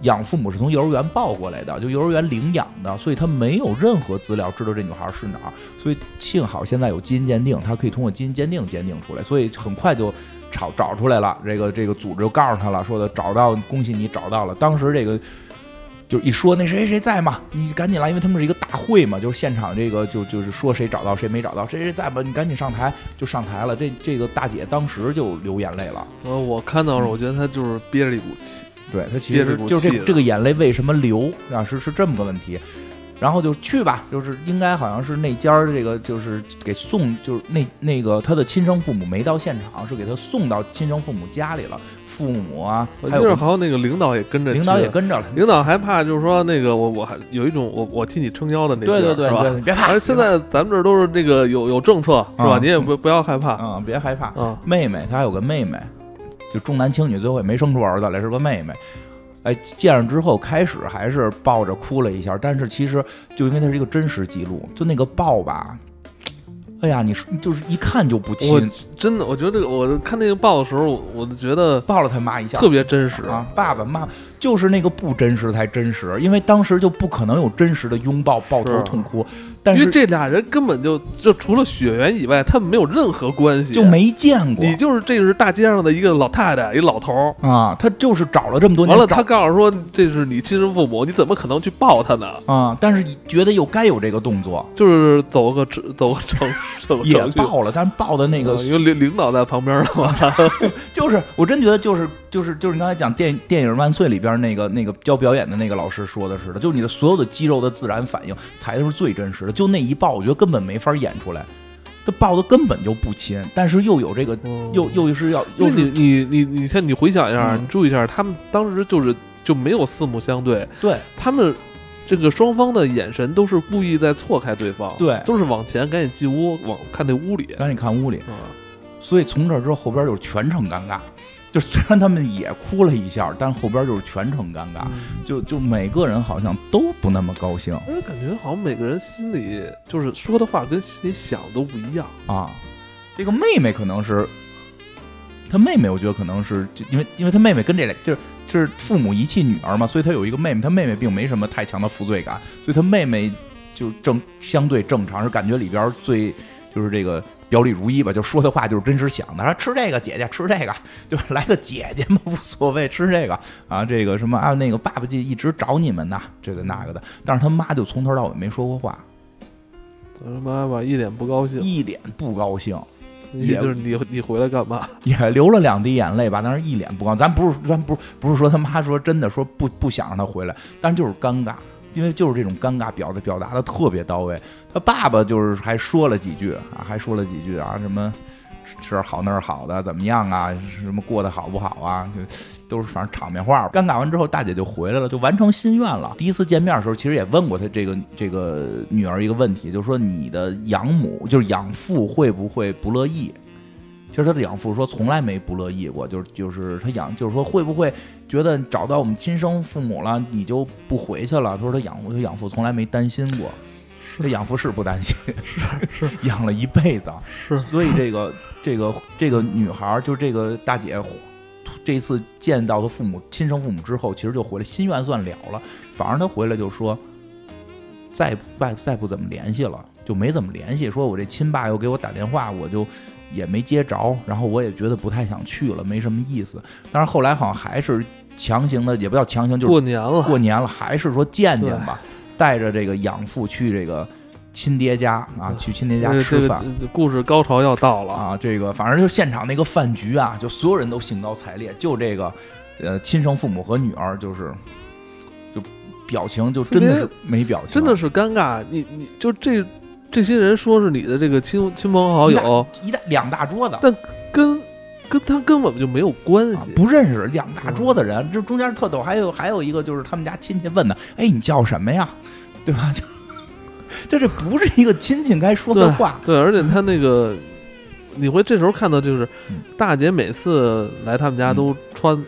养父母是从幼儿园抱过来的，就幼儿园领养的，所以他没有任何资料知道这女孩是哪儿。所以幸好现在有基因鉴定，他可以通过基因鉴定鉴定出来，所以很快就找出来了。这个组织就告诉他了，说的找到，恭喜你找到了。当时这个就一说那谁在吗？你赶紧来，因为他们是一个大会嘛，就是现场这个就是说谁找到谁没找到，谁在吗？你赶紧上台，就上台了。这个大姐当时就流眼泪了。 我看到时候，我觉得她就是憋着一股气。 对，她其实就是这个眼泪为什么流啊？是这么个问题。然后就去吧，就是应该好像是那家这个就是给送，就是那个他的亲生父母没到现场，是给他送到亲生父母家里了。父母啊，还有好像那个领导也跟着， 领导也跟着了。 领导还怕就是说那个我还有一种我替你撑腰的那对，你别怕。 而现在咱们这儿都是那个有政策是吧？你也不要害怕别害怕。妹妹，她还有个妹妹，就重男轻女，最后也没生出儿子来，是个妹妹。哎，见上之后开始还是抱着哭了一下，但是其实就因为它是一个真实记录，就那个抱吧，哎呀，你就是一看就不亲。 真的，我觉得这个我看那个抱的时候，我就觉得抱了他妈一下， 特别真实啊！爸爸妈妈就是那个不真实才真实，因为当时就不可能有真实的拥抱、抱头痛哭。但是因为这俩人根本就除了血缘以外，他们没有任何关系， 就没见过。 你就是这个是大街上的一个老太太，一个老头啊，他就是找了这么多年， 完了他告诉说这是你亲生父母，你怎么可能去抱他呢？ 啊！但是觉得又该有这个动作， 就是走个程也抱了，但是抱的那个因为领导在旁边了嘛， 就是我真觉得就是你刚才讲电影《万岁》里边那个教表演的那个老师说的似的，就是你的所有的肌肉的自然反应才是最真实的。就那一抱，我觉得根本没法演出来，他抱的根本就不亲，但是又有这个，又是要， 因为你看，你回想一下，你注意一下，他们当时就没有四目相对， 对他们这个双方的眼神都是故意在错开对方， 对， 都是往前赶紧进屋，看那屋里， 赶紧看屋里，所以从这之后后边就是全程尴尬。就虽然他们也哭了一下，但是后边就是全程尴尬，就每个人好像都不那么高兴。 感觉好像每个人心里就是说的话跟心里想都不一样啊。这个妹妹可能是，她妹妹我觉得可能是因为她妹妹跟这俩就是父母遗弃女儿嘛，所以她有一个妹妹，她妹妹并没什么太强的负罪感，所以她妹妹就相对正常，是感觉里边最就是这个。表里如一吧，就说的话就是真实想的。说吃这个，姐姐吃这个，就来个姐姐嘛，无所谓，吃这个啊，这个什么啊，那个爸爸就一直找你们呢，这个那个的。但是他妈就从头到尾没说过话， 他妈妈一脸不高兴， 也就是你回来干嘛？ 也流了2滴眼泪吧，但是一脸不高兴。咱不是说他妈说真的说不想让他回来，但是就是尴尬。因为就是这种尴尬表达的特别到位，他爸爸就是还说了几句啊，什么这儿好那儿好的怎么样啊，什么过得好不好啊，就都是反正场面话。尴尬完之后，大姐就回来了，就完成心愿了。第一次见面的时候，其实也问过他这个女儿一个问题，就是说你的养母就是养父会不会不乐意？其实他的养父说从来没不乐意过，就是他就是说会不会觉得找到我们亲生父母了你就不回去了？他说他养父从来没担心过，这养父是不担心， 是养了一辈子， 是。 所以这个女孩就是这个大姐，这次见到她亲生父母之后，其实就回来心愿算了了，反而她回来就说再不怎么联系了，就没怎么联系。说我这亲爸又给我打电话，我就也没接着，然后我也觉得不太想去了，没什么意思。但是后来好像还是强行的，也不叫强行，就是过年了，还是说见吧，带着这个养父去这个亲爹家啊，去亲爹家吃饭。 故事高潮要到了啊！这个反正就现场那个饭局啊，就所有人都兴高采烈，就这个亲生父母和女儿就表情就真的是没表情， 真的是尴尬。你就这些人说是你的这个亲朋好友， 两大桌子， 但跟他根本就没有关系， 不认识。两大桌子人，这中间特逗。还有一个就是他们家亲戚问的，哎，你叫什么呀？对吧？就这不是一个亲戚该说的话。 对，而且他那个，你会这时候看到，就是大姐每次来他们家都穿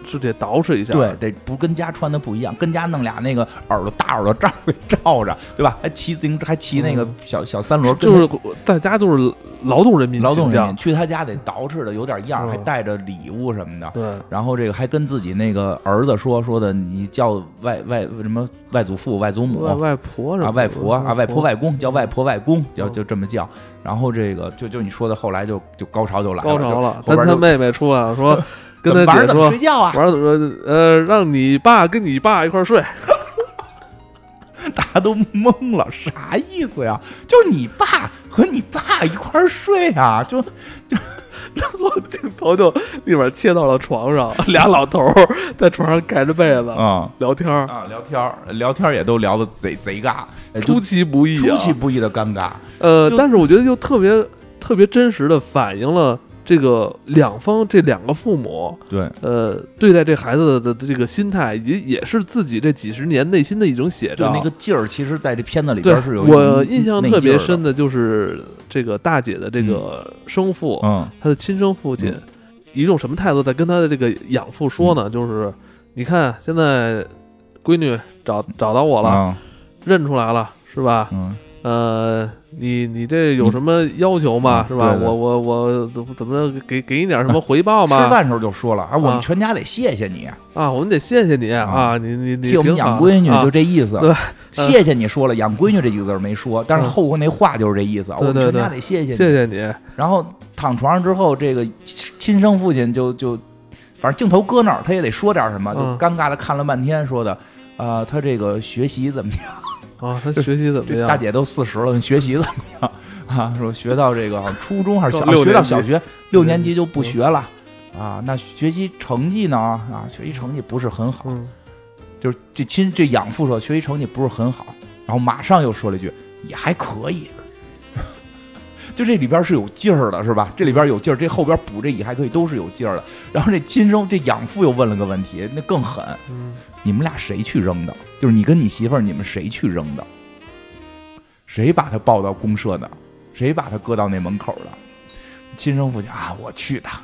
是得捯饬一下， 对，得不跟家穿的不一样，跟家弄俩那个大耳朵罩给罩着，对吧？还骑自行车，还骑那个小三轮， 就是在家就是劳动人民， 去他家得捯饬的有点样，还带着礼物什么的。 对， 然后这个还跟自己那个儿子说的，你叫什么外祖父、外祖母、 外婆啊、外婆啊、外婆、外公，叫外婆、外公，就这么叫。然后这个就你说的，后来就高潮就来了， 高潮了。 后边他妹妹出来了说。跟他姐说晚上怎么睡觉啊？ 晚上怎么让你爸跟你爸一块睡？ 大家都懵了，啥意思呀？就是你爸和你爸一块睡啊？就然后镜头就立马切到了床上，俩老头在床上盖着被子聊天啊，聊天也都聊得贼尬， 出其不意的尴尬。 但是我觉得就特别真实的反映了。这个两方这两个父母对待这孩子的这个心态，以及也是自己这几十年内心的一种写照。 那个劲儿，其实在这片子里边是有。 我印象特别深的就是这个大姐的这个生父，他的亲生父亲，以一种什么态度在跟他的这个养父说呢？就是你看现在闺女找到我了，认出来了是吧？你这有什么要求吗？是吧？我怎么给你点什么回报吗？ 吃饭时候就说了我们全家得谢谢你啊，我们得谢谢你啊，你替我们养闺女，就这意思。 对， 谢谢你说了，养闺女这几个字没说，但是后头那话就是这意思。我们全家得谢谢你。 然后躺床上之后，这个亲生父亲就反正镜头搁那儿，他也得说点什么，就尴尬的看了半天，说的他这个学习怎么样？ 他学习怎么样？ 大姐都40了，学习怎么样啊？说学到这个初中还是学到小学6年级就不学了啊？那学习成绩呢？啊，学习成绩不是很好，就是这养父说学习成绩不是很好，然后马上又说了一句也还可以。就这里边是有劲儿的，是吧？这里边有劲儿，这后边补这也还可以，都是有劲儿的。然后这养父又问了个问题，那更狠，你们俩谁去扔的？就是你跟你媳妇儿，你们谁去扔的？谁把他抱到公社的？谁把他搁到那门口的？亲生父亲啊，我去的。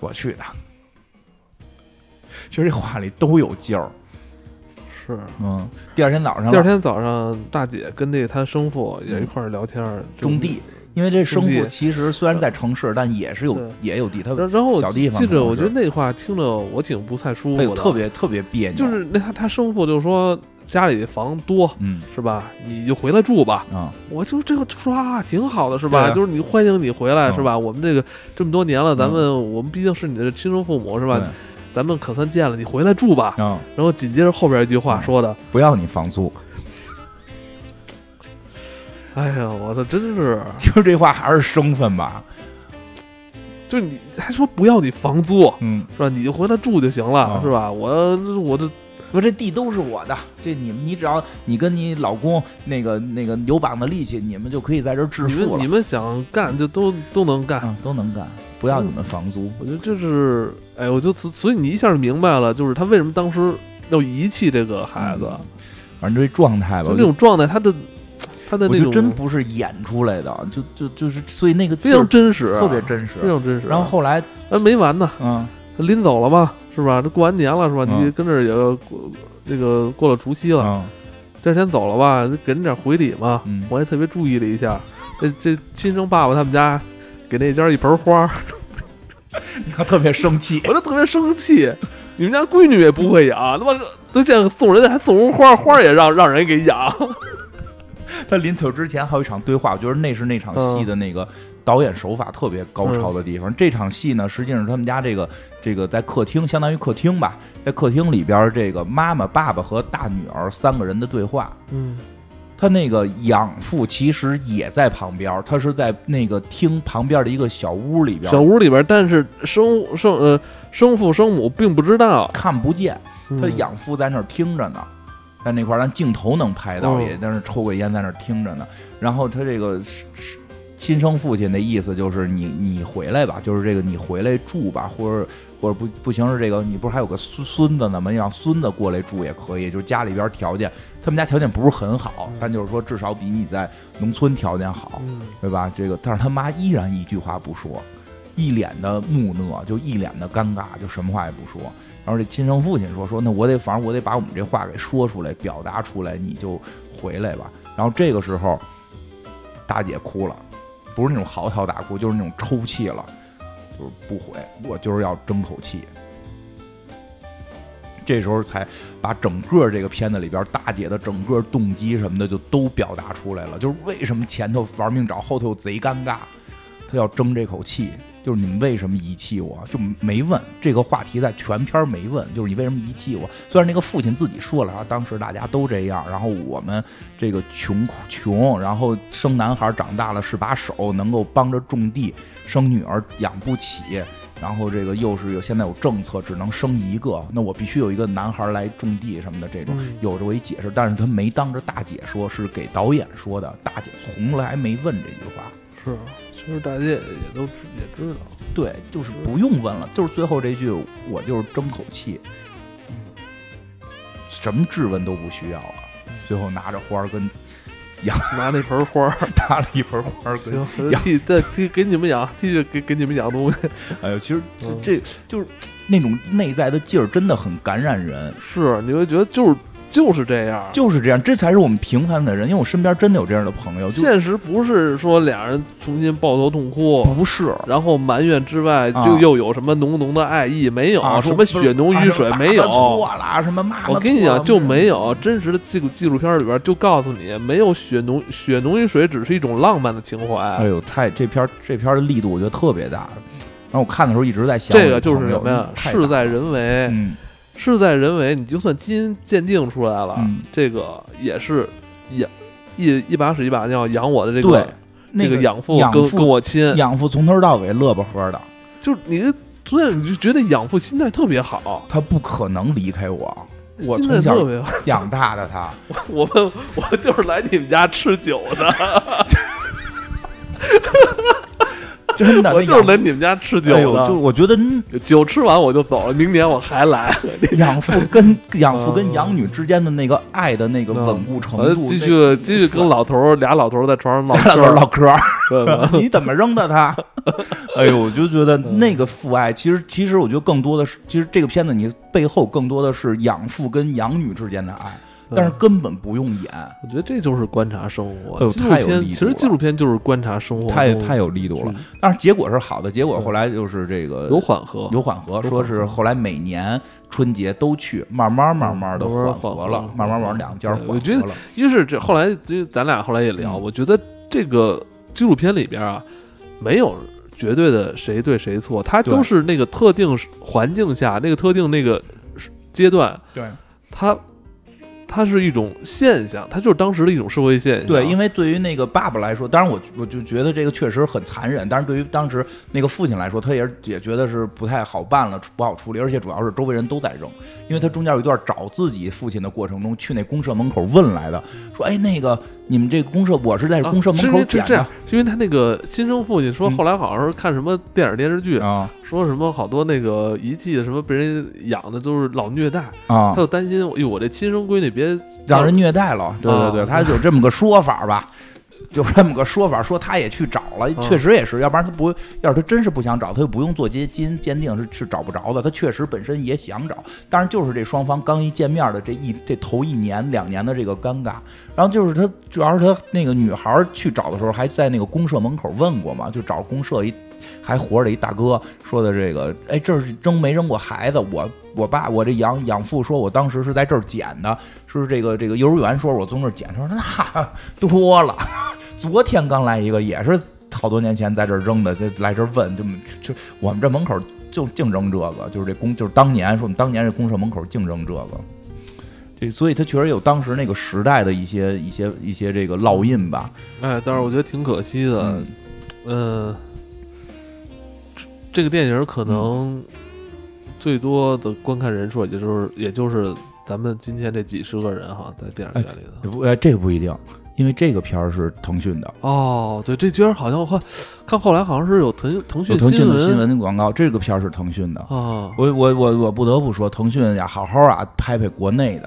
其实这话里都有劲儿。 是，第二天早上，大姐跟这他生父也一块聊天， 种地。因为这生父其实虽然在城市，但也有地，他然后小地方。 记着，我觉得那话听着我挺不太舒服的， 特别别扭。 就是他生父就说家里房多，是吧？你就回来住吧。我就这个说话挺好的，是吧？就是你欢迎你回来，是吧？我们这么多年了，我们毕竟是你的亲生父母，是吧？咱们可算见了，你回来住吧。然后紧接着后边一句话说的， 不要你房租。 哎呀，我操，真是， 就是这话还是生分吧？ 就是你还说不要你房租，是吧？你就回来住就行了，是吧？我这地都是我的，这你只要你跟你老公那个有膀子力气，你们就可以在这致富了。 你们想干就都能干， 都能干，不要你们房租。 我觉得这是，所以你一下就明白了，就是他为什么当时要遗弃这个孩子。 反正这状态吧， 就这种状态，他的那种真不是演出来的，就是所以那个非常真实， 特别真实， 非常真实。 然后后来没完呢，临走了吧，是吧？这过完年了是吧？你跟这儿也过了除夕了，这天走了吧，给人点回礼嘛。我也特别注意了一下，这亲生爸爸他们家给那家一盆花， 你看特别生气， 我就特别生气。你们家闺女也不会养，他妈都现在送人家还送花，花也让人给养。 他临走之前还有一场对话，我觉得那是那场戏的那个导演手法特别高超的地方。这场戏呢，实际上是他们家这个在客厅，相当于客厅吧，在客厅里边，这个妈妈、爸爸和大女儿3个人的对话。他那个养父其实也在旁边，他是在那个厅旁边的一个小屋里边， 但是生父生母并不知道， 看不见。他养父在那儿听着呢。在那块儿，咱镜头能拍到，也在那抽个烟，在那听着呢。然后他这个亲生父亲的意思就是你回来吧，就是这个你回来住吧，或者不行是这个，你不是还有个孙子呢吗？你让孙子过来住也可以，就是家里边条件，他们家条件不是很好，但就是说至少比你在农村条件好，对吧？这个，但是他妈依然一句话不说。 一脸的木讷，就一脸的尴尬，就什么话也不说。然后这亲生父亲说那反正我得把我们这话给说出来，表达出来，你就回来吧。然后这个时候大姐哭了，不是那种嚎啕大哭，就是那种抽泣了，就是不回，我就是要争口气。这时候才把整个这个片子里边大姐的整个动机什么的就都表达出来了，就是为什么前头玩命找，后头又贼尴尬，她要争这口气，就是你们为什么遗弃我，就没问这个话题，在全片没问，就是你为什么遗弃我。虽然那个父亲自己说了啊，当时大家都这样，然后我们这个穷，然后生男孩长大了是把手，能够帮着种地，生女儿养不起，然后这个又是现在有政策只能生一个，那我必须有一个男孩来种地什么的，这种有着我一解释，但是他没当着大姐说，是给导演说的，大姐从来没问这句话。 是，其实大姐也知道， 对，就是不用问了，就是最后这句我就是争口气，什么质问都不需要了，最后拿着花跟拿那盆花， 拿了一盆花跟继给你们养，继续给你们养东西。 哎呦，其实这就是那种内在的劲儿，真的很感染人。 是，你会觉得就是这样， 就是这样，这才是我们平凡的人。因为我身边真的有这样的朋友。 现实不是说俩人重新抱头痛哭， 不是， 然后埋怨之外，就又有什么浓浓的爱意，没有什么血浓于水，没有错了什么骂。 我跟你讲，就没有真实的这个纪录片里边就告诉你，没有血浓于水，只是一种浪漫的情怀。 哎呦，这片的力度我觉得特别大。然后我看的时候一直在想， 这个就是什么呀？事在人为。事在人为，你就算基因鉴定出来了，这个也是一把屎一把尿养我的这个对那个养父跟我亲， 养父从头到尾乐不呵的， 就是你所以你就觉得养父心态特别好， 他不可能离开我从小养大的他， 我就是来你们家吃酒的。 真的， 我就是来你们家吃酒的。 就我觉得酒吃完我就走了，明年我还来。 养父跟养女之间的那个爱的那个稳固程度， 继续跟俩老头在床上唠嗑，你怎么扔的他？哎呦，我就觉得那个父爱，其实我觉得更多的是，其实这个片子你背后更多的是养父跟养女之间的爱。但是根本不用演， 我觉得这就是观察生活。 太有力度了， 其实纪录片就是观察生活， 太有力度了。但是结果是好的，结果后来就是这个有缓和， 说是后来每年春节都去，慢慢的缓和了，慢慢两家缓和了。 我觉得，一是这后来，咱俩后来也聊，我觉得这个纪录片里边啊，没有绝对的谁对谁错，它都是那个特定环境下，那个特定那个阶段， 对它是一种现象，它就是当时的一种社会现象。 对，因为对于那个爸爸来说，当然我就觉得这个确实很残忍，但是对于当时那个父亲来说，他也觉得是不太好办了，不好处理，而且主要是周围人都在扔，因为他中间有一段找自己父亲的过程中，去那公社门口问来的，说哎那个你们这个公社，我是在公社门口捡的， 是因为他那个亲生父亲说，后来好像是看什么电视剧啊， 说什么好多那个遗弃的什么被人养的都是老虐待啊， 他就担心，我这亲生闺女别让人虐待了，对，他有这么个说法吧。就这么个说法，说他也去找了，确实也是，要不然他不会，要是他真是不想找，他就不用做基因鉴定，是找不着的。他确实本身也想找，但是就是这双方刚一见面的这头1年2年的这个尴尬，然后就是他主要是他那个女孩去找的时候，还在那个公社门口问过嘛，就找公社还活着一大哥说的这个，哎，这是没扔过孩子，我这养父说我当时是在这儿捡的，是这个幼儿园说我从这儿捡，他说那多了。昨天刚来一个，也是好多年前在这儿扔的，就来这儿问，就我们这门口就净扔这个，就是当年说我们当年这公社门口净扔这个，所以他确实有当时那个时代的一些这个烙印吧。 哎，但是我觉得挺可惜的，这个电影可能最多的观看人数也就是咱们今天这几十个人哈，在电影院里的。 这个不一定。因为这个片儿是腾讯的哦，对，这片好像看后来好像是有腾讯的新闻广告，这个片儿是腾讯的啊。 我不得不说，腾讯呀，好好啊拍国内的，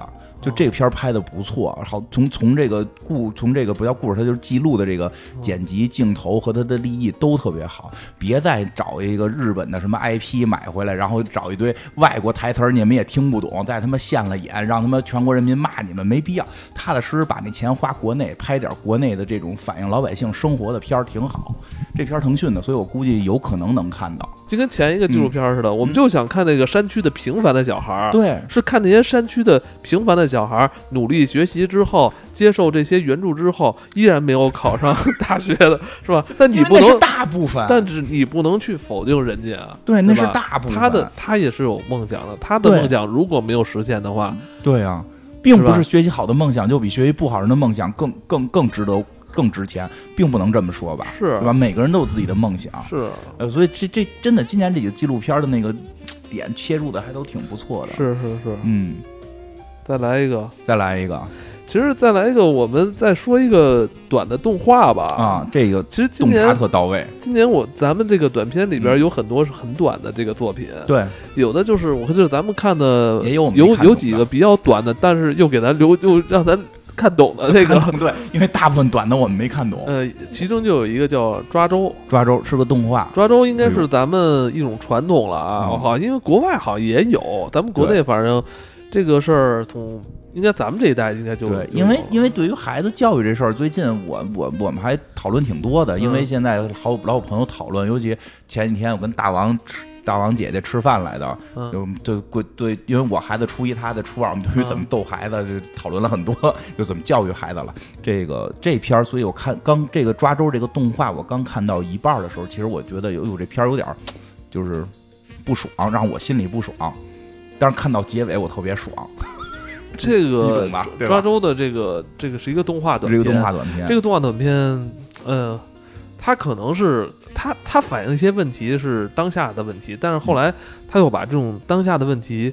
就这个片儿拍的不错，好从这个不叫故事，它就是记录的这个剪辑、镜头和它的立意都特别好。别再找一个日本的什么 IP 买回来，然后找一堆外国台词你们也听不懂，再他妈现了眼，让他们全国人民骂你们，没必要。踏踏实实把那钱花国内，拍点国内的这种反映老百姓生活的片儿挺好。这片儿腾讯的，所以我估计有可能能看到。 就跟前一个纪录片似的，我们就想看那个山区的平凡的小孩， 对， 是看那些山区的平凡的小孩努力学习之后，接受这些援助之后，依然没有考上大学的，是吧？但你不能， 那是大部分， 但是你不能去否定人家啊。 对，那是大部分。 他也是有梦想的，他的梦想如果没有实现的话， 对啊，并不是学习好的梦想就比学习不好人的梦想更值得。更值钱，并不能这么说吧？ 是， 对吧？每个人都有自己的梦想， 是， 所以这真的，今年这个纪录片的那个点切入的还都挺不错的。 是，再来一个。其实再来一个，我们再说一个短的动画吧。 啊，这个其实今年动画特到位。 今年咱们这个短片里边有很多是很短的这个作品。 对， 有的就是我看就是咱们看的也有几个比较短的，但是又给咱又让咱看懂的这个。 对，因为大部分短的我们没看懂。 其中就有一个叫抓周是个动画。 抓周应该是咱们一种传统了啊，好，因为国外好像也有，咱们国内反正这个事儿从。应该咱们这一代应该就对，因为对于孩子教育这事儿，最近我们还讨论挺多的，因为现在老有朋友讨论，尤其前几天我跟大王姐姐吃饭来的，就对，因为我孩子初一，他的初二，我们对于怎么逗孩子就讨论了很多，就怎么教育孩子了。这片儿，所以我看刚这个抓周这个动画，我刚看到一半的时候，其实我觉得有这片儿有点就是不爽，让我心里不爽，但是看到结尾我特别爽。 这个抓周的这个是一个动画短片， 这个动画短片，它可能是它反映一些问题是当下的问题，但是后来他又把这种当下的问题，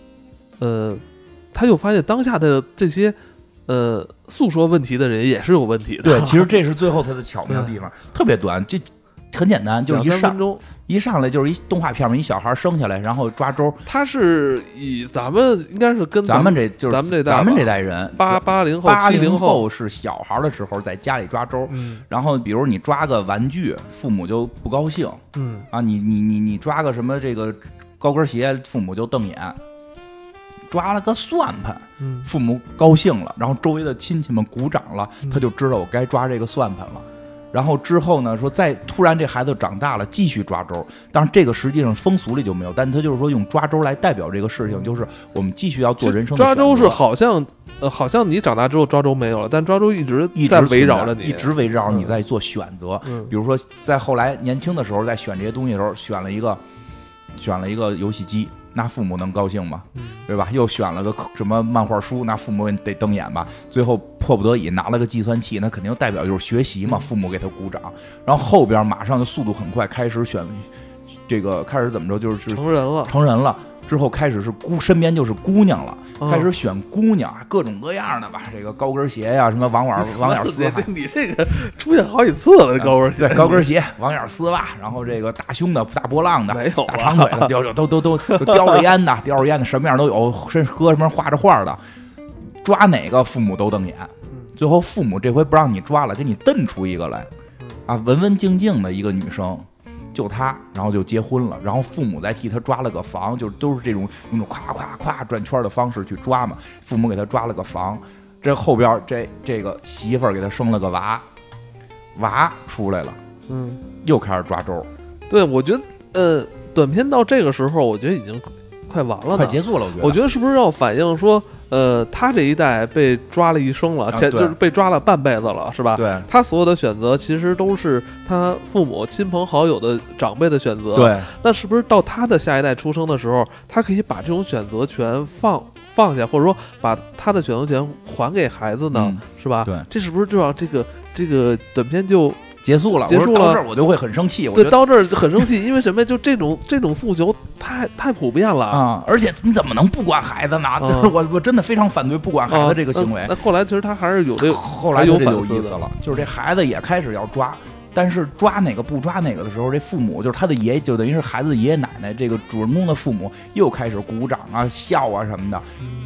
他又发现当下的这些诉说问题的人也是有问题的。 对，其实这是最后它的巧妙的地方，特别短，这很简单，就是一上来就是一动画片嘛，一小孩生下来，然后抓周。 他是以咱们应该是跟咱们这代人 80后、70后是小孩的时候在家里抓周，然后比如你抓个玩具，父母就不高兴，你抓个什么这个高跟鞋，父母就瞪眼。抓了个算盘，父母高兴了，然后周围的亲戚们鼓掌了，他就知道我该抓这个算盘了。然后之后呢，说再突然这孩子长大了，继续抓周。当然这个实际上风俗里就没有，但他就是说用抓周来代表这个事情，就是我们继续要做人生的选择。 抓周是好像你长大之后抓周没有了，但抓周一直在围绕着你， 一直围绕你在做选择。比如说在后来年轻的时候在选这些东西的时候，选了一个游戏机。那父母能高兴吗？对吧？又选了个什么漫画书，那父母得瞪眼吧。最后迫不得已拿了个计算器，那肯定代表就是学习嘛，父母给他鼓掌。然后后边马上就速度很快，开始选这个，开始怎么着就是成人了。 之后开始是身边就是姑娘了，开始选姑娘，各种各样的吧，这个高跟鞋呀，什么网眼丝袜， 你这个出现好几次了，这高跟鞋， 高跟鞋、网眼丝袜，然后这个大胸的、大波浪的、大长腿的，都叼着烟的，什么样都有，喝什么画着画的，抓哪个父母都瞪眼。最后父母这回不让你抓了，给你瞪出一个来，啊，文文静静的一个女生。就他，然后就结婚了，然后父母再替他抓了个房，就都是这种用咵咵咵转圈的方式去抓嘛。父母给他抓了个房，这后边这个媳妇儿给他生了个娃出来了，又开始抓周。 对，我觉得短片到这个时候，我觉得已经快完了， 快结束了。 我觉得是不是要反映说？他这一代被抓了一生了，就是被抓了半辈子了，是吧？ 对， 他所有的选择其实都是他父母、亲朋好友的长辈的选择。 对， 那是不是到他的下一代出生的时候，他可以把这种选择权放下，或者说把他的选择权还给孩子呢？是吧？ 对， 这是不是就让这个短片就结束了？到这儿我就会很生气。 对，到这儿很生气，因为什么？就这种诉求太普遍了啊！而且你怎么能不管孩子呢？就是我真的非常反对不管孩子这个行为。 那后来其实他还是有这个， 后来就有意思了，就是这孩子也开始要抓，但是抓哪个不抓哪个的时候，这父母就是他的爷爷，就等于是孩子的爷爷奶奶，这个主人公的父母又开始鼓掌啊、笑啊什么的。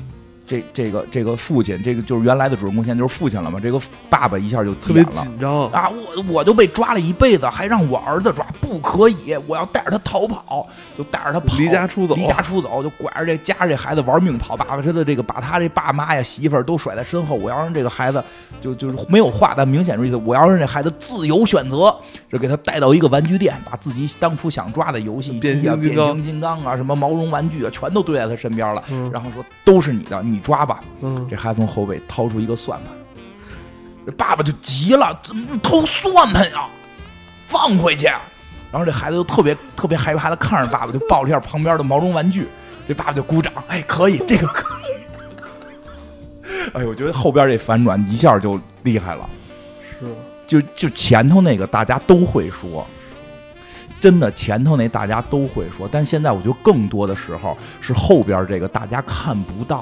这个父亲，这个就是原来的主人公，现在就是父亲了嘛。这个爸爸一下就急眼了， 特别紧张啊！我就被抓了一辈子，还让我儿子抓，不可以！我要带着他逃跑，就带着他跑， 离家出走， 就拐着家这孩子玩命跑。爸爸他的这个把他这爸妈呀媳妇儿都甩在身后，我要让这个孩子就是没有话，但明显是意思，我要让这孩子自由选择，就给他带到一个玩具店，把自己当初想抓的游戏机啊、变形金刚啊、什么毛绒玩具啊，全都堆在他身边了，然后说都是你的，你抓吧。这孩子从后背掏出一个算盘，这爸爸就急了，怎么偷算盘呀？放回去！然后这孩子就特别害怕，他看着爸爸就抱了一下旁边的毛绒玩具，这爸爸就鼓掌，哎，可以，这个可以。哎，我觉得后边这反转一下就厉害了， 是， 就前头那个大家都会说。真的前头那大家都会说，但现在我觉得更多的时候是后边这个大家看不到。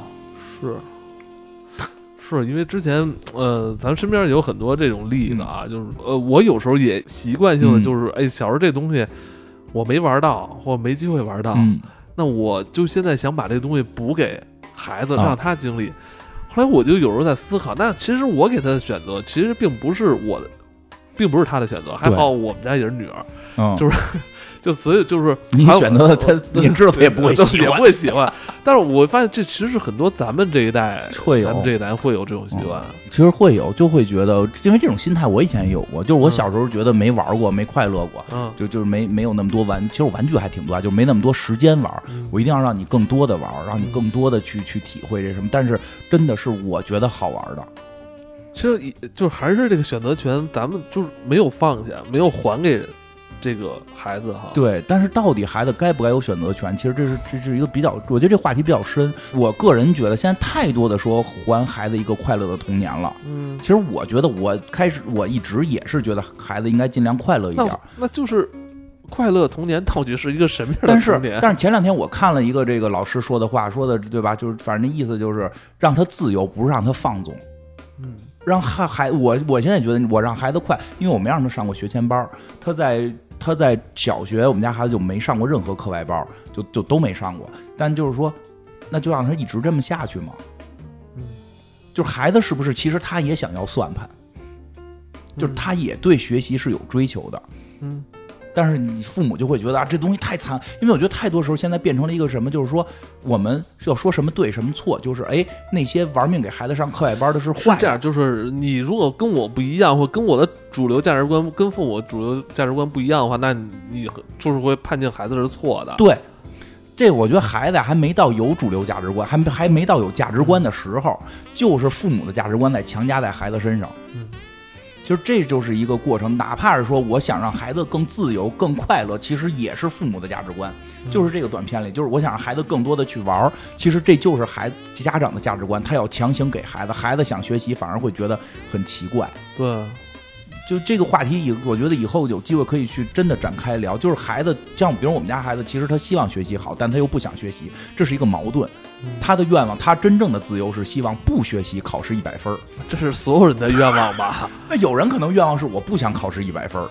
是因为之前咱身边有很多这种例子啊，就是我有时候也习惯性的就是，小时候这东西我没玩到或没机会玩到，那我就现在想把这个东西补给孩子，让他经历。后来我就有时候在思考，那其实我给他的选择其实并不是他的选择，还好我们家也是女儿，所以就是你选择了他，你知道他也不会喜欢。但是我发现这其实是很多咱们这一代会有这种习惯， 其实会有，就会觉得，因为这种心态我以前也有过，就是我小时候觉得没玩过，没快乐过，就是没有那么多其实我玩具还挺多，就没那么多时间玩，我一定要让你更多的玩，让你更多的去体会这什么。但是真的是我觉得好玩的。 其实就还是这个选择权，咱们就是没有放下，没有还给这个孩子哈。 对，但是到底孩子该不该有选择权？其实这是一个比较，我觉得这话题比较深。我个人觉得现在太多的说还孩子一个快乐的童年了。其实我觉得我一直也是觉得孩子应该尽量快乐一点。 那就是快乐童年到底是一个什么样的童年？ 但是前两天我看了一个这个老师说的话，说的对吧？就是反正那意思就是让他自由，不是让他放纵。让孩我现在觉得我让孩子快，因为我没让他上过学前班，他在小学我们家孩子就没上过任何课外班，就都没上过。但就是说，那就让他一直这么下去嘛。就是孩子是不是其实他也想要算盘，就是他也对学习是有追求的。但是你父母就会觉得这东西太残，因为我觉得太多时候现在变成了一个什么，就是说我们要说什么对什么错，就是那些玩命给孩子上课外班的是坏的。 是这样，就是你如果跟我不一样，或跟我的主流价值观跟父母主流价值观不一样的话，那你就是会判定孩子是错的。 对，这我觉得孩子还没到有主流价值观，还没到有价值观的时候，就是父母的价值观在强加在孩子身上。其实这就是一个过程，哪怕是说我想让孩子更自由、更快乐，其实也是父母的价值观。就是这个短片里，就是我想让孩子更多的去玩，其实这就是家长的价值观，他要强行给孩子，孩子想学习反而会觉得很奇怪。 对， 就这个话题我觉得以后有机会可以去真的展开聊。就是孩子，像比如我们家孩子，其实他希望学习好，但他又不想学习，这是一个矛盾。他的愿望，他真正的自由是希望不学习，考试100分。 这是所有人的愿望吧？ 那有人可能愿望是我不想考试100分。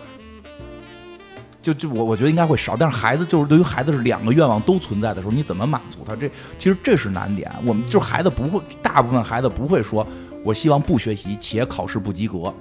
我觉得应该会少，但是孩子就是对于孩子是两个愿望都存在的时候，你怎么满足他？其实这是难点。我们就是孩子不会，大部分孩子不会说我希望不学习且考试不及格。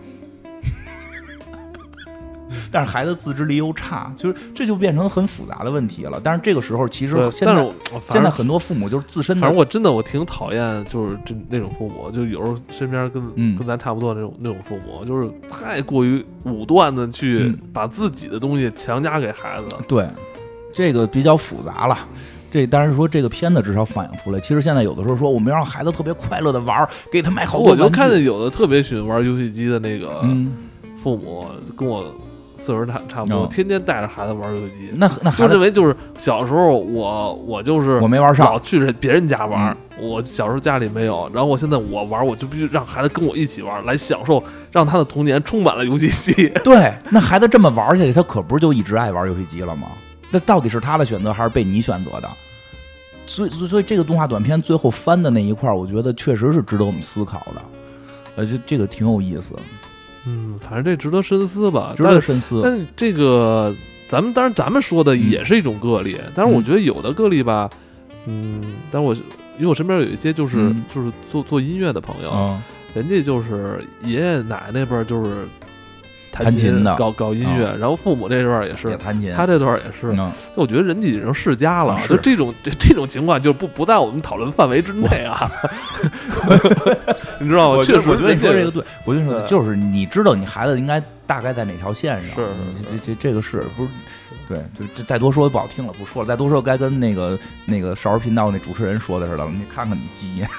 但是孩子自制力又差，就是这就变成很复杂的问题了。但是这个时候，其实现在很多父母就是自身的。 反正我挺讨厌，就是那种父母，就有时候身边跟咱差不多那种父母，就是太过于武断的去把自己的东西强加给孩子。 对，这个比较复杂了。当然说这个片子至少反映出来，其实现在有的时候说我们要让孩子特别快乐的玩，给他买好多玩具。 我就看见有的特别喜欢玩游戏机的那个父母，跟我岁数差不多，天天带着孩子玩游戏机， 那就认为就是小时候我就是我没玩上， 老去别人家玩，我小时候家里没有，然后我现在我玩，我就必须让孩子跟我一起玩，来享受让他的童年充满了游戏机。 对，那孩子这么玩下去，他可不是就一直爱玩游戏机了吗？那到底是他的选择还是被你选择的？所以这个动画短片最后翻的那一块，我觉得确实是值得我们思考的，这个挺有意思。 反正这值得深思吧， 值得深思。 但这个当然咱们说的也是一种个例，但是我觉得有的个例吧，但因为我身边有一些就是嗯就是做音乐的朋友，人家就是爷爷奶奶那辈儿就是弹琴的搞音乐，然后父母这段也是弹琴， 他这段也是，就我觉得人家已经世家了， 是就这种情况就不在我们讨论范围之内啊，你知道吗？ 我确实， 我觉得你说这个对，我就说对就是你知道你孩子应该大概在哪条线上，这个是不是？对，就这再多说不好听了，不说了，再多说该跟那个少儿频道那主持人说的似的，你看看你鸡眼。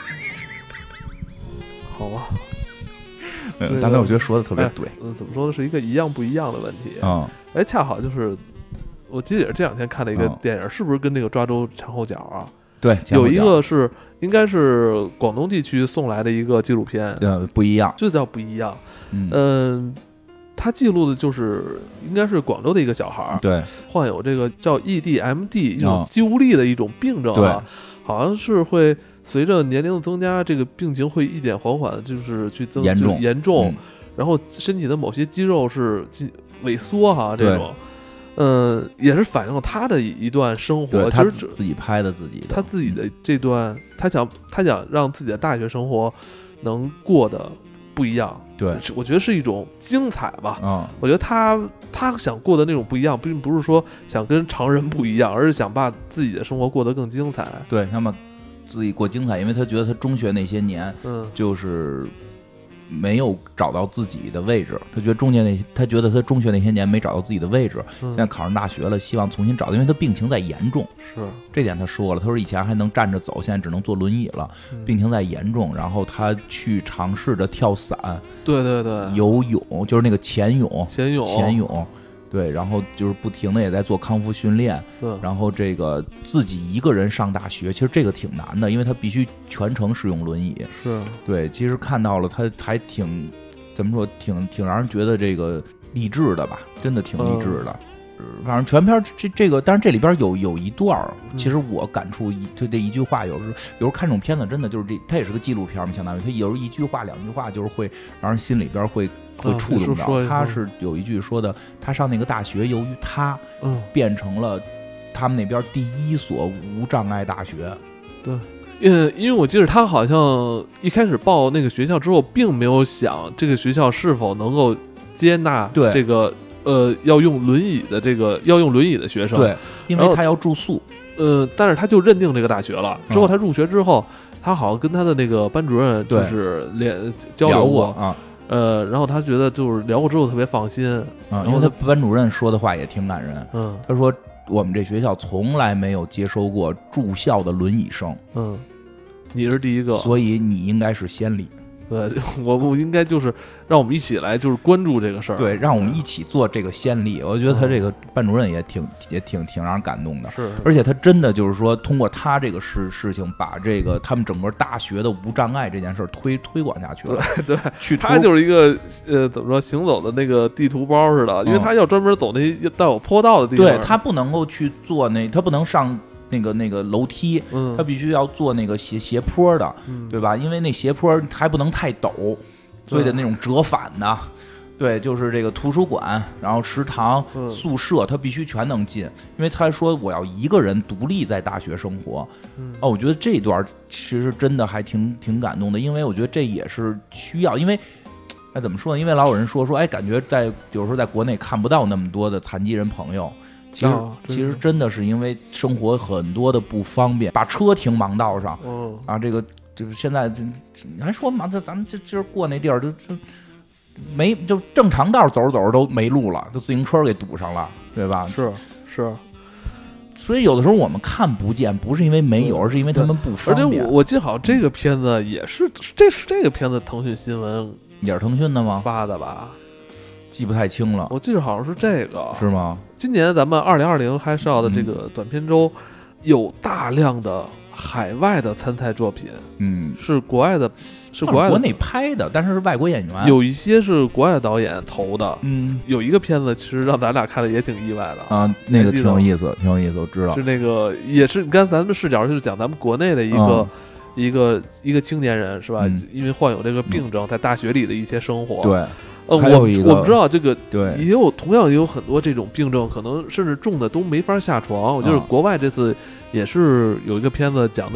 好吧。 刚才我觉得说的特别对， 怎么说呢？是一个一样不一样的问题啊。 恰好就是我记得也是这两天看了一个电影，是不是跟那个抓周长后脚啊？ 对， 有一个是应该是广东地区送来的一个纪录片， 不一样， 就叫不一样。他记录的就是应该是广州的一个小孩， 对， 患有这个叫 EDMD 一种肌无力的一种病症啊，好像是会随着年龄的增加，这个病情会一点缓缓，就是去严重，然后身体的某些肌肉是萎缩哈，这种，也是反映了他的一段生活， 他自己拍的自己的， 他自己的这段，他想让自己的大学生活能过得不一样， 对， 我觉得是一种精彩吧。我觉得他想过的那种不一样，并不是说想跟常人不一样，而是想把自己的生活过得更精彩。 对，那么自己过精彩，因为他觉得他中学那些年，就是没有找到自己的位置。他觉得他中学那些年没找到自己的位置，现在考上大学了，希望重新找到，因为他病情在严重。 是这点他说了，他说以前还能站着走，现在只能坐轮椅了，病情在严重。然后他去尝试着跳伞， 对， 游泳，就是那个潜泳。对，然后就是不停的也在做康复训练，然后这个自己一个人上大学，其实这个挺难的，因为他必须全程使用轮椅。 是， 对，其实看到了他还挺怎么说，挺让人觉得这个励志的吧，真的挺励志的。反正全片这个，当然这里边有一段，其实我感触就这一句话，有时候看这种片子，真的就是它也是个纪录片嘛，相当于它有时候一句话两句话，就是会让人心里边会触动到。他是有一句说的，他上那个大学，由于他变成了他们那边第一所无障碍大学。 对，因为我记得他好像一开始报那个学校之后，并没有想这个学校是否能够接纳这个。要用轮椅的学生， 对，因为他要住宿， 但是他就认定这个大学了。之后他入学之后，他好像跟他的那个班主任就是交流过啊， 然后他觉得就是聊过之后特别放心啊，因为他班主任说的话也挺感人，他说我们这学校从来没有接收过住校的轮椅生， 你是第一个， 所以你应该是先例。 对，我应该就是让我们一起来就是关注这个事儿， 对，让我们一起做这个先例。我觉得他这个班主任也挺让人感动的， 是， 而且他真的就是说通过他这个事情，把这个他们整个大学的无障碍这件事推广下去了。 对，他就是一个怎么说行走的那个地图包似的，因为他要专门走那些带有坡道的地方， 对他不能够去做他不能上。那个楼梯，他必须要做那个斜坡的，对吧？因为那斜坡还不能太陡，所以得那种折返的。对，就是这个图书馆，然后食堂、宿舍，他必须全能进。因为他说我要一个人独立在大学生活。我觉得这段其实真的还挺感动的，因为我觉得这也是需要，因为。怎么说呢？因为老有人说，感觉有时候在国内看不到那么多的残疾人朋友。其实真的是因为生活很多的不方便，把车停盲道上，这个就是现在你还说嘛？咱们今儿过那地儿就正常道走着都没路了，就自行车给堵上了，对吧？ 是， 所以有的时候我们看不见，不是因为没有，而是因为他们不方便。 而且我记得好像这个片子也是，这个片子腾讯新闻也是腾讯的吗？ 发的吧？ 记不太清了， 我记得好像是这个， 是吗？ 今年咱们2020嗨少的这个短片周，有大量的海外的参赛作品，是国外的， 国内拍的，但是外国演员， 有一些是国外的导演投的，有一个片子其实让咱俩看的也挺意外的啊，那个挺有意思，我知道， 是那个也是，你看咱们视角就是讲咱们国内的一个青年人是吧？因为患有这个病症，在大学里的一些生活， 对。 我们知道这个， 对， 同样也有很多这种病症，可能甚至重的都没法下床。我就是国外这次也是有一个片子讲的，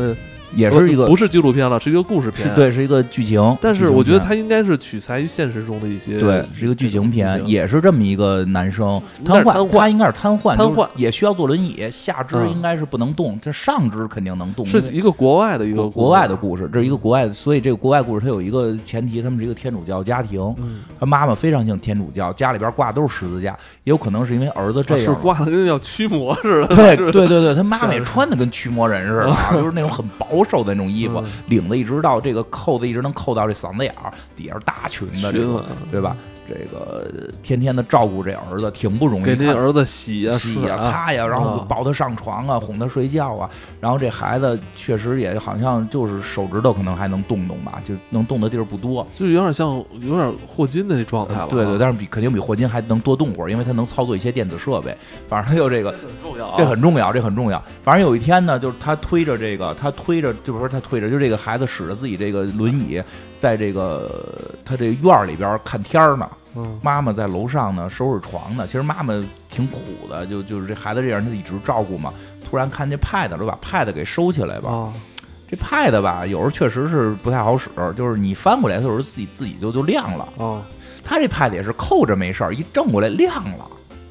也是一个不是纪录片了，是一个故事片， 对，是一个剧情。 但是我觉得它应该是取材于现实中的一些， 对，是一个剧情片，也是这么一个男生瘫痪，他应该是瘫痪，也需要坐轮椅，下肢应该是不能动，这上肢肯定能动。 是一个国外的故事，这是一个国外的，所以这个国外故事它有一个前提，他们是一个天主教家庭，他妈妈非常信天主教，家里边挂都是十字架，也有可能是因为儿子这样， 是挂的跟要驱魔似的。 对，他妈妈也穿的跟驱魔人似的，就是那种很保守的那种衣服，领子一直到这个扣子一直能扣到这嗓子眼儿，底下是大裙子，对吧？这个天天的照顾这儿子挺不容易， 给这儿子洗呀擦呀，然后抱他上床啊，哄他睡觉啊。然后这孩子确实也好像就是手指头可能还能动动吧，就能动的地儿不多， 就有点霍金的那状态了。 对，但是肯定比霍金还能多动会儿，因为他能操作一些电子设备。反正他就这个这很重要。反正有一天呢，就是他推着，就这个孩子使着自己这个轮椅，在这个他这个院里边看天呢。妈妈在楼上呢收拾床呢，其实妈妈挺苦的，就是这孩子这样他一直照顾嘛。突然看见 pad 就把 pad 给收起来吧。这 pad 吧，有时候确实是不太好使，就是你翻过来的时候自己就亮了。他这 pad 也是扣着没事儿，一正过来亮了。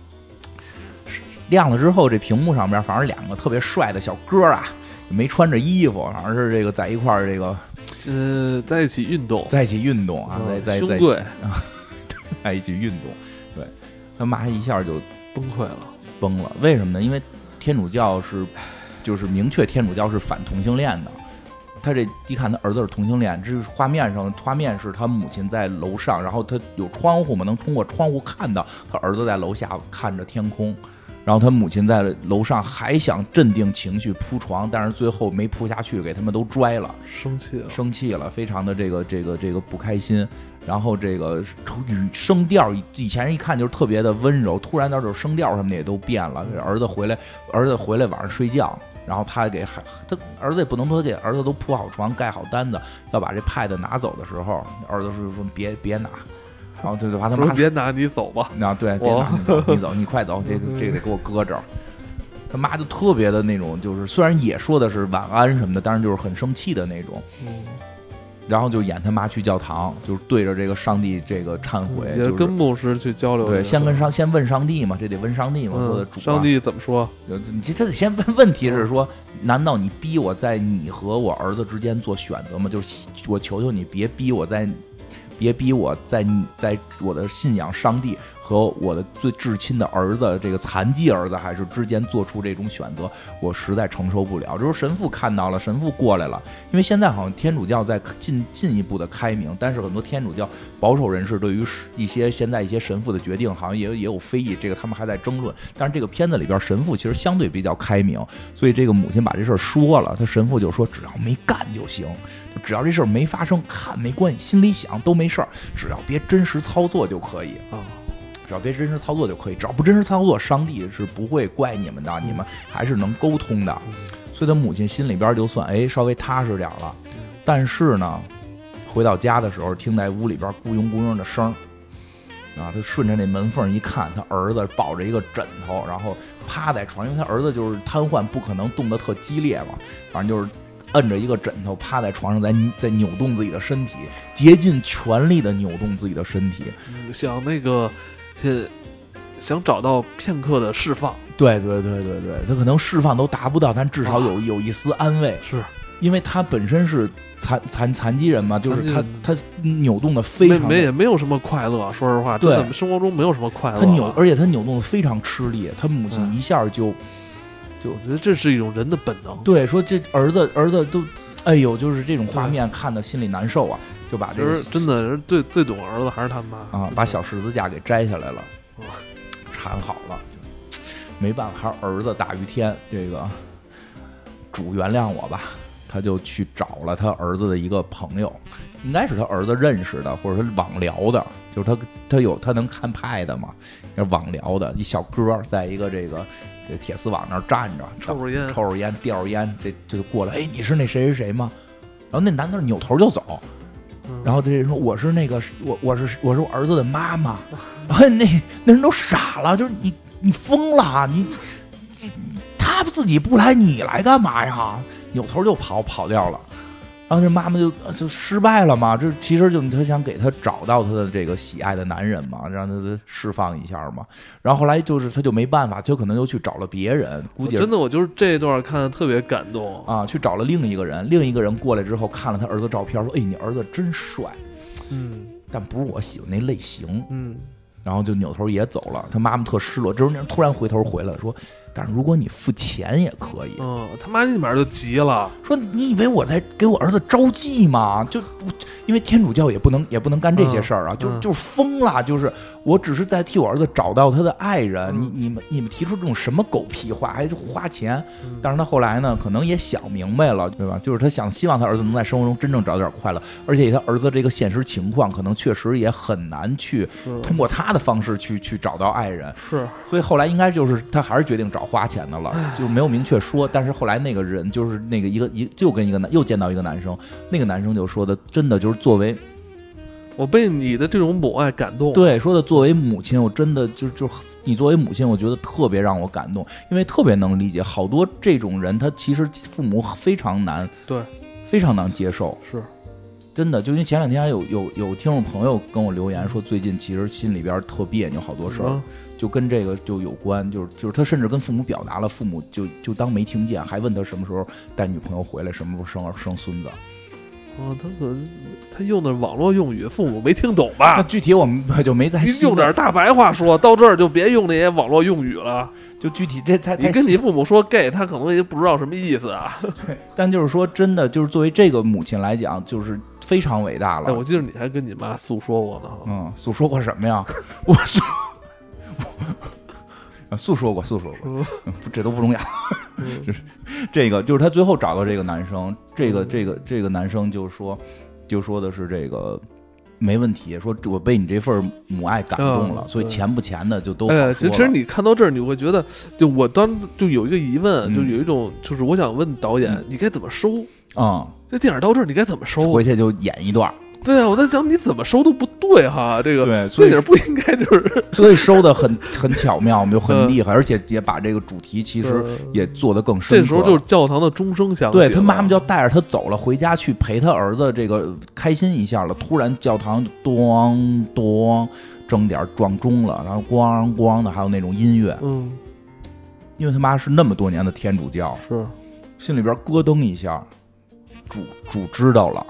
亮了之后，这屏幕上面反正两个特别帅的小哥啊，没穿着衣服，反正是这个在一块儿这个在一起运动啊，在兄弟在一起运动，对，他妈一下就崩了。 为什么呢？因为天主教就是明确天主教是反同性恋的。他这一看他儿子是同性恋，这是画面是他母亲在楼上，然后他有窗户嘛，能通过窗户看到他儿子在楼下看着天空。然后他母亲在楼上还想镇定情绪铺床，但是最后没铺下去，给他们都拽了，生气了，非常的这个不开心。然后这个声调以前一看就是特别的温柔，突然到这声调什么的也都变了。儿子回来晚上睡觉，然后他儿子也不能说给儿子都铺好床盖好单子，要把这 pad 拿走的时候，儿子说别拿。然后就把他妈别拿，你走吧。 对，别拿，你走，你快走，这个得给我搁这儿。他妈就特别的那种，就是虽然也说的是晚安什么的，但是就是很生气的那种。然后就演他妈去教堂，就是对着这个上帝这个忏悔， 也跟牧师去交流。 对，先问上帝嘛，这得问上帝嘛，说的主。 上帝怎么说？ 他得先问题是说，难道你逼我在你和我儿子之间做选择吗？就是我求求你，别逼我在我的信仰上帝和我的最至亲的儿子，这个残疾儿子还是之间做出这种选择，我实在承受不了。这时候神父看到了，神父过来了，因为现在好像天主教在进一步的开明，但是很多天主教保守人士对于现在一些神父的决定好像也有非议，这个他们还在争论。但是这个片子里边神父其实相对比较开明，所以这个母亲把这事儿说了，他神父就说只要没干就行，只要这事儿没发生，看没关系，心里想都没事儿，只要别真实操作就可以啊。只要别真实操作就可以，只要不真实操作，上帝是不会怪你们的，你们还是能沟通的。所以他母亲心里边就算稍微踏实点了。但是呢，回到家的时候，听在屋里边咕嗡咕嗡的声啊，他顺着那门缝一看，他儿子抱着一个枕头，然后趴在床，因为他儿子就是瘫痪，不可能动得特激烈嘛，反正就是摁着一个枕头趴在床上，在扭动自己的身体，竭尽全力的扭动自己的身体， 想找到片刻的释放。 对，他可能释放都达不到，但至少有一丝安慰。 是因为他本身是残疾人嘛，就是他扭动的非常也没有什么快乐，说实话， 对， 生活中没有什么快乐。 而且他扭动的非常吃力，他母亲一下就我觉得这是一种人的本能。 对，说这儿子都，就是这种画面看得心里难受啊，就把这个真的是最懂儿子还是他妈啊，把小十字架给摘下来了，缠好了，没办法，还是儿子大于天，这个主原谅我吧。他就去找了他儿子的一个朋友，应该是他儿子认识的，或者是网聊的，就是他能看pad嘛，是网聊的一小哥，在一个这铁丝网那儿站着，抽着烟，叼着烟，这就过来，你是那谁谁谁吗？然后那男的扭头就走，然后这人说我是那个我是我儿子的妈妈，然后那人都傻了，就是你疯了，他自己不来，你来干嘛呀？ 扭头就跑掉了。然后这妈妈就失败了嘛，这其实就是他想给他找到他的这个喜爱的男人嘛，让他释放一下嘛。然后后来就是他就没办法，就可能又去找了别人，估计真的我就是这一段看的特别感动啊，去找了另一个人，另一个人过来之后看了他儿子照片，说：“哎，你儿子真帅。”但不是我喜欢那类型。然后就扭头也走了。他妈妈特失落，这时候突然回头回来说：“但是如果你付钱也可以。” 他妈立马就急了， 说：“你以为我在给我儿子招妓吗？就因为天主教也不能干这些事儿啊，就是疯了。就是我只是在替我儿子找到他的爱人。你们提出这种什么狗屁话，还花钱？但是他后来呢，可能也想明白了，对吧？就是他希望他儿子能在生活中真正找点快乐，而且他儿子这个现实情况，可能确实也很难去通过他的方式去找到爱人。 是， 所以后来应该就是他还是决定找花钱的了，就没有明确说。但是后来那个人就是那个又见到一个男生，那个男生就说的，真的就是作为我被你的这种母爱感动。 对，说的作为母亲，我真的就你作为母亲，我觉得特别让我感动，因为特别能理解好多这种人，他其实父母非常难， 对， 非常难接受。 是。 真的，就因为前两天有听众朋友跟我留言说，最近其实心里边特别扭，好多事儿就跟这个就有关，就是他甚至跟父母表达了，父母就当没听见，还问他什么时候带女朋友回来，什么时候生孙子。 他用的网络用语，父母没听懂吧？ 那具体我们就没在用点大白话说，到这儿就别用那些网络用语了。 就具体这你跟你父母说 gay， 他可能也不知道什么意思啊。 但就是说，真的就是作为这个母亲来讲，就是非常伟大了。 我记得你还跟你妈诉说过呢。诉说过什么呀？诉说过，这都不重要。就是这个，就是他最后找到这个男生，这个男生就说的是这个没问题，说我被你这份母爱感动了，所以钱不钱的就都好说了。 其实你看到这儿，你会觉得，就我当就有一个疑问，就有一种就是我想问导演，你该怎么收啊？这电影到这儿你该怎么收？ 回去就演一段。 对啊，我在想你怎么收都不对哈，这个对，所以不应该就是， 所以收的很巧妙，就很厉害，而且也把这个主题其实也做得更深刻。 这时候就是教堂的钟声响起， 对他妈妈就带着他走了，回家去陪他儿子这个开心一下了。突然教堂咚咚正点撞钟了，然后咣咣的还有那种音乐，因为他妈是那么多年的天主教， 是心里边咯噔一下，主知道了。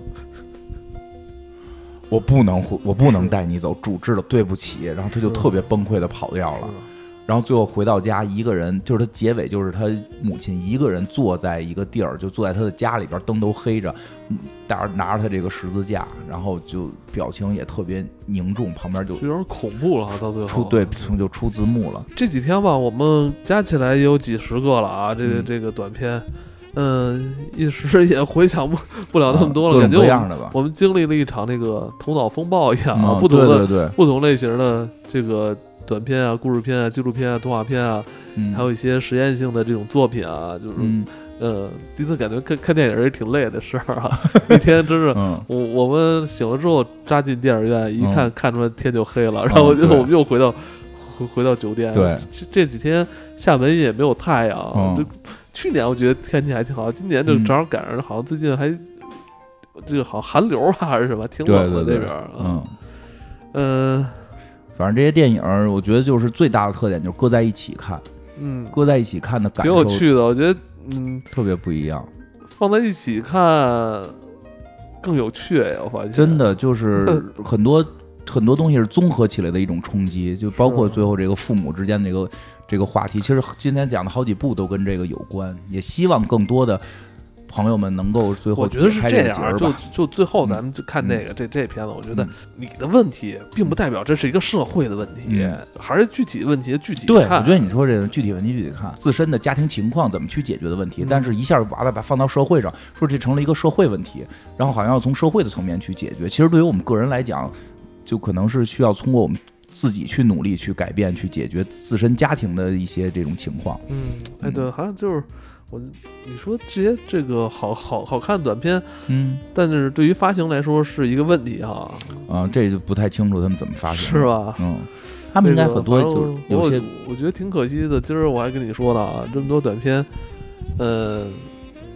我不能带你走，主知道，对不起。然后他就特别崩溃的跑掉了。然后最后回到家，一个人，就是他结尾就是他母亲一个人坐在一个地儿，就坐在他的家里边，灯都黑着，拿着他这个十字架，然后就表情也特别凝重，旁边就有点恐怖了。到最后就出字幕了。 这几天吧，我们加起来也有几十个了啊，这个短片。一时也回想不了那么多了，感觉我们经历了一场那个头脑风暴一样，不同类型的这个短片啊、故事片啊、纪录片啊、动画片啊，还有一些实验性的这种作品啊，就是第一次感觉看电影也挺累的事儿啊。那天真是我们醒了之后扎进电影院一看出来天就黑了，然后我们又回到酒店。 对， 这几天厦门也没有太阳，去年我觉得天气还挺好，今年就正好赶上，好像最近还这个好像寒流啊还是什么，挺冷的那边。 反正这些电影，我觉得就是最大的特点就是搁在一起看，搁在一起看的感受挺有趣的，我觉得特别不一样， 放在一起看更有趣呀，我发现真的就是很多东西是综合起来的一种冲击，就包括最后这个父母之间的这个话题，其实今天讲的好几部都跟这个有关，也希望更多的朋友们能够最后解开这个结儿吧。我觉得是这样，就最后咱们就看这个这片子，我觉得你的问题并不代表这是一个社会的问题，还是具体问题具体看。 对，我觉得你说这个具体问题具体看，自身的家庭情况怎么去解决的问题，但是一下把它放到社会上，说这成了一个社会问题，然后好像要从社会的层面去解决。其实对于我们个人来讲，就可能是需要通过我们自己去努力去改变去解决自身家庭的一些这种情况。 对，好像就是你说这个好看短片，但是对于发行来说是一个问题哈。 这就不太清楚他们怎么发行， 是吧？ 他们应该很多就是有些， 我觉得挺可惜的。今儿我还跟你说了啊，这么多短片，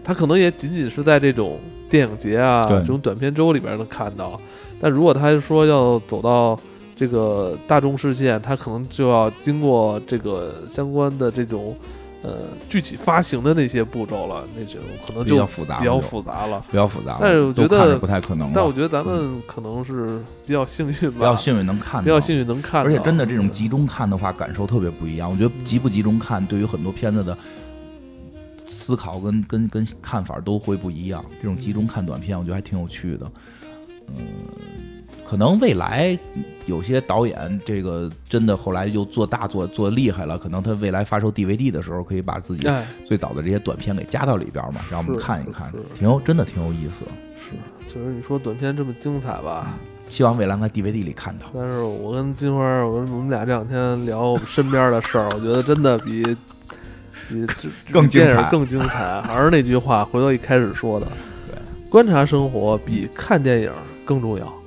他可能也仅仅是在这种电影节啊对这种短片周里边能看到，但如果他说要走到这个大众视线，他可能就要经过这个相关的这种具体发行的那些步骤了，那种可能就比较复杂， 比较复杂了。 但是我觉得都看着不太可能了。 但我觉得咱们可能是比较幸运吧， 比较幸运能看到， 比较幸运能看到， 而且真的这种集中看的话，感受特别不一样。我觉得集不集中看，对于很多片子的思考跟看法都会不一样。这种集中看短片，我觉得还挺有趣的。可能未来有些导演，这个真的后来又做厉害了，可能他未来发售 DVD 的时候，可以把自己最早的这些短片给加到里边嘛，让我们看一看，真的挺有意思。 是，其实你说短片这么精彩吧， 希望未来在 DVD 里看到。 但是我跟金花，我们俩这两天聊我们身边的事儿，我觉得真的比更精彩， 更精彩。还是那句话，回头一开始说的，对，观察生活比看电影更重要。